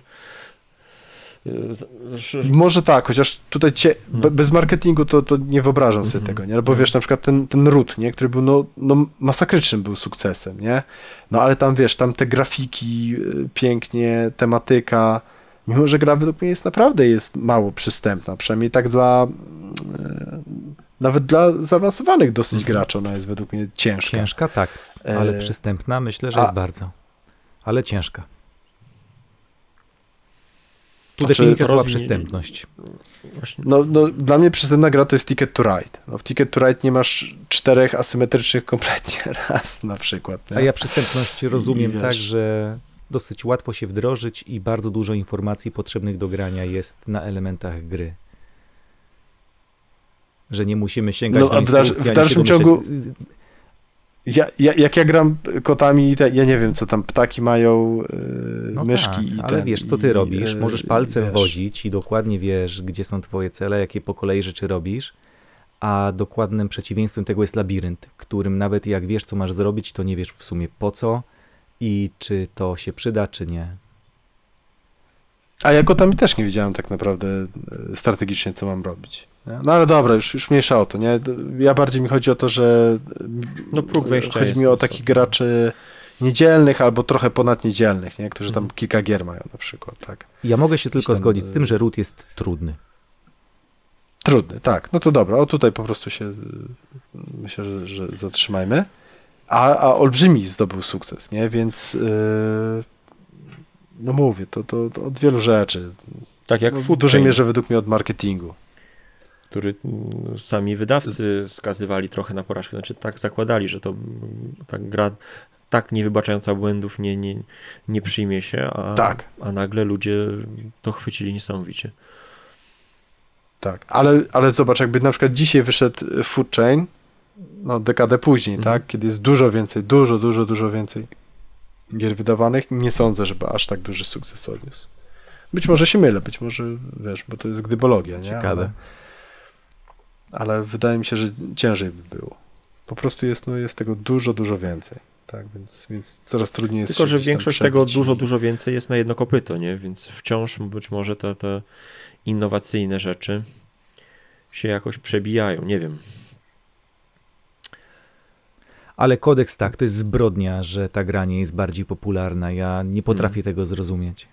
Może tak, chociaż tutaj cie, be, bez marketingu to, to nie wyobrażam sobie mm-hmm. tego, nie? No bo wiesz, na przykład ten, ten ród, nie? Który był no, no masakrycznym był sukcesem, nie? No ale tam wiesz, tam te grafiki pięknie, tematyka, mimo że gra według mnie jest naprawdę jest mało przystępna, przynajmniej tak dla e, nawet dla zaawansowanych dosyć mm-hmm. graczy ona jest według mnie ciężka. Ciężka, tak, ale e... przystępna myślę, że A... jest bardzo, ale ciężka. Tu znaczy, definicja słowa przystępność. No, no, dla mnie przystępna gra to jest Ticket to Ride. No, w Ticket to Ride nie masz czterech asymetrycznych kompletnie raz na przykład. Nie? A ja przystępność rozumiem tak, że dosyć łatwo się wdrożyć i bardzo dużo informacji potrzebnych do grania jest na elementach gry. Że nie musimy sięgać no, do instrukcji. W, w dalszym ciągu... Ja, ja, jak ja gram kotami, ja nie wiem, co tam ptaki mają, yy, no myszki tak, i ale ten, wiesz, co ty i, robisz, yy, możesz palcem wiesz. wozić i dokładnie wiesz, gdzie są twoje cele, jakie po kolei rzeczy robisz, a dokładnym przeciwieństwem tego jest labirynt, w którym nawet jak wiesz, co masz zrobić, to nie wiesz w sumie po co i czy to się przyda, czy nie. A ja kotami też nie wiedziałem tak naprawdę strategicznie, co mam robić. No ale dobra, już, już mniejsza o to, nie? Ja bardziej mi chodzi o to, że no, próg wejścia chodzi mi o takich graczy niedzielnych albo trochę ponadniedzielnych, nie? Którzy tam kilka gier mają na przykład, tak. Ja mogę się tylko ten... zgodzić z tym, że ród jest trudny. Trudny, tak. No to dobra, o tutaj po prostu się myślę, że, że zatrzymajmy. A, a olbrzymi zdobył sukces, nie? Więc yy, no mówię, to, to, to od wielu rzeczy. Tak jak no, w dużej mierze według mnie od marketingu. Który sami wydawcy skazywali trochę na porażkę. Znaczy tak zakładali, że to ta gra tak nie wybaczająca błędów nie, nie, nie przyjmie się, a, tak. a nagle ludzie to chwycili niesamowicie. Tak, ale, ale zobacz, jakby na przykład dzisiaj wyszedł Food Chain, no dekadę później, mhm. tak, kiedy jest dużo więcej, dużo, dużo, dużo więcej gier wydawanych, nie sądzę, żeby aż tak duży sukces odniósł. Być może się mylę, być może, wiesz, bo to jest gdybologia, nie? Ciekawe. Ale, ale wydaje mi się, że ciężej by było. Po prostu jest, no, jest tego dużo, dużo więcej. Tak, więc, więc coraz trudniej jest. Tylko, że większość tego dużo, dużo więcej jest na jedno kopyto, nie? Więc wciąż być może te, te innowacyjne rzeczy się jakoś przebijają, nie wiem. Ale kodeks tak, to jest zbrodnia, że ta gra nie jest bardziej popularna. Ja nie potrafię hmm. tego zrozumieć.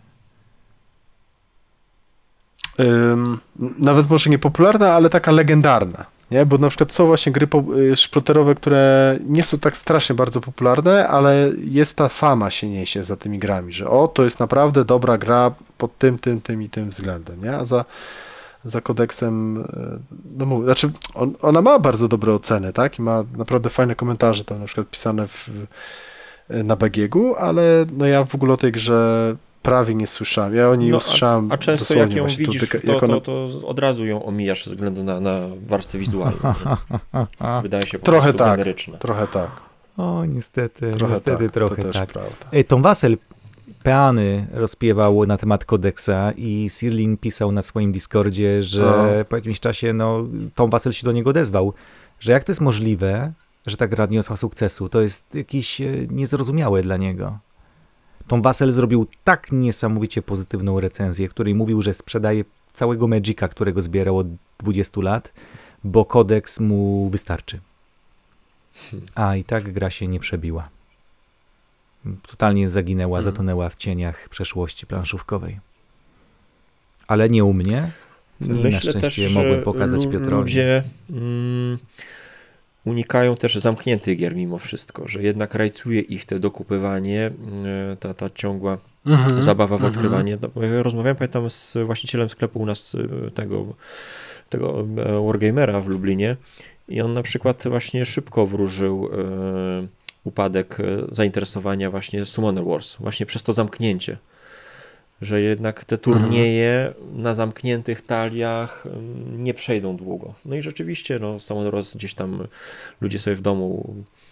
Um, nawet może nie popularna, ale taka legendarna. Nie? Bo na przykład są właśnie gry szploterowe, które nie są tak strasznie bardzo popularne, ale jest ta fama się niesie za tymi grami, że o, to jest naprawdę dobra gra pod tym, tym, tym i tym względem, nie? A za, za kodeksem, no mówię, znaczy on, ona ma bardzo dobre oceny, tak? I ma naprawdę fajne komentarze tam na przykład pisane w, na B G G-u, ale no ja w ogóle o tej grze prawie nie słyszałem. Ja o niej no, usłyszałem A, a często jak ją widzisz, to, to, jak ona... to, to od razu ją omijasz ze względu na, na warstwę wizualną. Wydaje się po trochę prostu tak, generyczna. Trochę tak. O, niestety, trochę niestety tak, trochę to też tak. Prawda. Ej, Tom Wassel peany rozpiewał na temat kodeksa i Sirlin pisał na swoim Discordzie, że o. po jakimś czasie no, Tom Wassel się do niego odezwał, że jak to jest możliwe, że ta gra odniosła sukcesu, to jest jakieś niezrozumiałe dla niego. Tom Wassel zrobił tak niesamowicie pozytywną recenzję, w której mówił, że sprzedaje całego Magica, którego zbierał od dwudziestu lat, bo kodeks mu wystarczy. A i tak gra się nie przebiła. Totalnie zaginęła, hmm. zatonęła w cieniach przeszłości planszówkowej. Ale nie u mnie. I Myślę na też, szczęście mogłem pokazać Piotrowi. Ludzie mm, unikają też zamkniętych gier mimo wszystko, że jednak rajcuje ich te dokupywanie, ta, ta ciągła mhm. zabawa w odkrywanie. Mhm. Rozmawiałem, pamiętam, z właścicielem sklepu u nas tego, tego Wargamera w Lublinie i on na przykład właśnie szybko wróżył e, upadek zainteresowania właśnie Summoner Wars, właśnie przez to zamknięcie, że jednak te turnieje mhm. na zamkniętych taliach nie przejdą długo. No i rzeczywiście, no, Summoner Wars gdzieś tam ludzie sobie w domu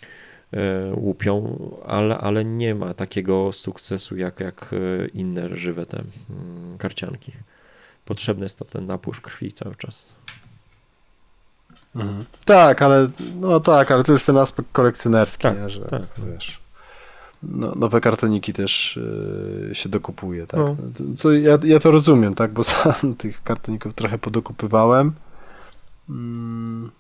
łupią, ale, ale nie ma takiego sukcesu jak, jak inne żywe te karcianki. Potrzebny jest to ten napływ krwi cały czas. Mhm. Tak, ale no tak, ale to jest ten aspekt kolekcjonerski, tak, nie? Że tak. wiesz, no, nowe kartoniki też yy, się dokupuje, tak? No. Co, ja, ja to rozumiem, tak? Bo sam tych kartoników trochę podokupywałem. Mm.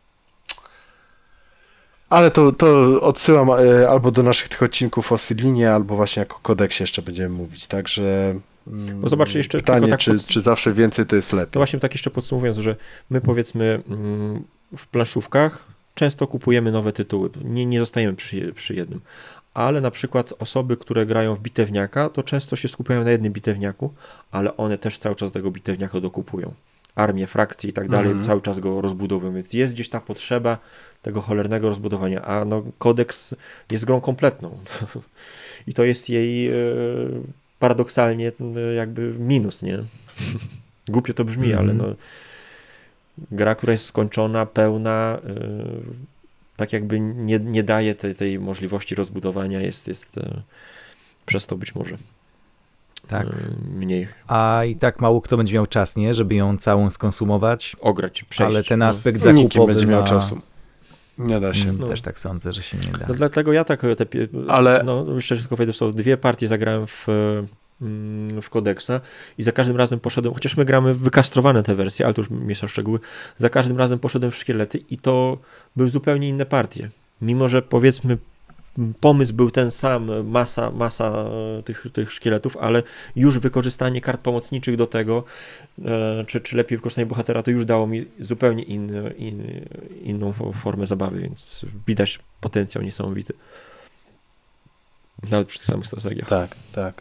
Ale to, to odsyłam y, albo do naszych tych odcinków o Sydlinie, albo właśnie jako kodeksie jeszcze będziemy mówić, także mm, bo zobacz, jeszcze pytanie, tak czy, pod... czy zawsze więcej to jest lepiej. To właśnie tak jeszcze podsumowując, że my powiedzmy w planszówkach często kupujemy nowe tytuły, nie, nie zostajemy przy, przy jednym, ale na przykład osoby, które grają w bitewniaka, to często się skupiają na jednym bitewniaku, ale one też cały czas tego bitewniaka dokupują. Armię, frakcje i tak dalej, mm. cały czas go rozbudowują, więc jest gdzieś ta potrzeba tego cholernego rozbudowania, a no kodeks jest grą kompletną i to jest jej e, paradoksalnie e, jakby minus, nie? Głupio to brzmi, mm. ale no gra, która jest skończona, pełna, e, tak jakby nie, nie daje tej, tej możliwości rozbudowania, jest, jest e, przez to być może tak. mniej. A i tak mało kto będzie miał czas, nie? Żeby ją całą skonsumować. Ograć, przejść. Ale ten aspekt no. zakupowy Nikim będzie miał ma... czasu. Nie da się. No. Też tak sądzę, że się nie da. No dlatego ja tak, te, ale... no jeszcze tylko powiedzieć, są dwie partie zagrałem w, w kodeksa i za każdym razem poszedłem, chociaż my gramy wykastrowane te wersje, ale to już mieszam szczegóły, za każdym razem poszedłem w szkielety i to były zupełnie inne partie. Mimo, że powiedzmy pomysł był ten sam, masa, masa tych, tych szkieletów, ale już wykorzystanie kart pomocniczych do tego, czy, czy lepiej wykorzystanie bohatera, to już dało mi zupełnie inny, inny, inną formę zabawy, więc widać potencjał niesamowity. Nawet przy tych samych strategiach. Tak, tak.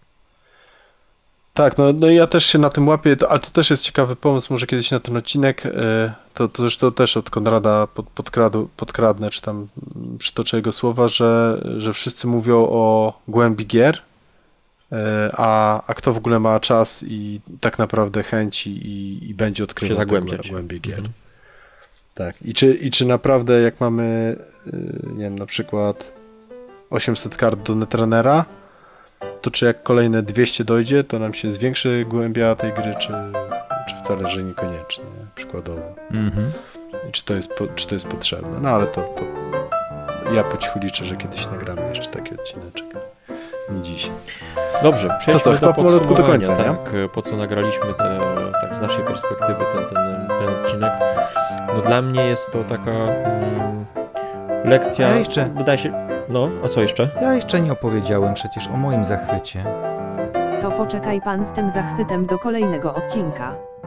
Tak, no, no ja też się na tym łapię, to, ale to też jest ciekawy pomysł, może kiedyś na ten odcinek, to, to zresztą też od Konrada pod, podkradu, podkradnę, czy tam przytoczę jego słowa, że, że wszyscy mówią o głębi gier, a, a kto w ogóle ma czas i tak naprawdę chęci i, i będzie odkrywał się zagłębiać. głębi gier. Mhm. Tak, i czy, i czy naprawdę jak mamy, nie wiem, na przykład osiemset kart do Netrunnera, to czy jak kolejne dwieście dojdzie, to nam się zwiększy głębia tej gry, czy, czy wcale, że niekoniecznie, przykładowo. Mm-hmm. I czy to, jest, czy to jest potrzebne. No ale to, to ja po cichu liczę, że kiedyś nagramy jeszcze taki odcineczek. Nie dziś. Dobrze, przejdźmy to do podsumowania, do końca, tak, nie? Po co nagraliśmy te, tak z naszej perspektywy ten, ten, ten odcinek. No dla mnie jest to taka mm, lekcja, ja jeszcze... wydaje się... No, a co jeszcze? Ja jeszcze nie opowiedziałem przecież o moim zachwycie. To poczekaj pan z tym zachwytem do kolejnego odcinka.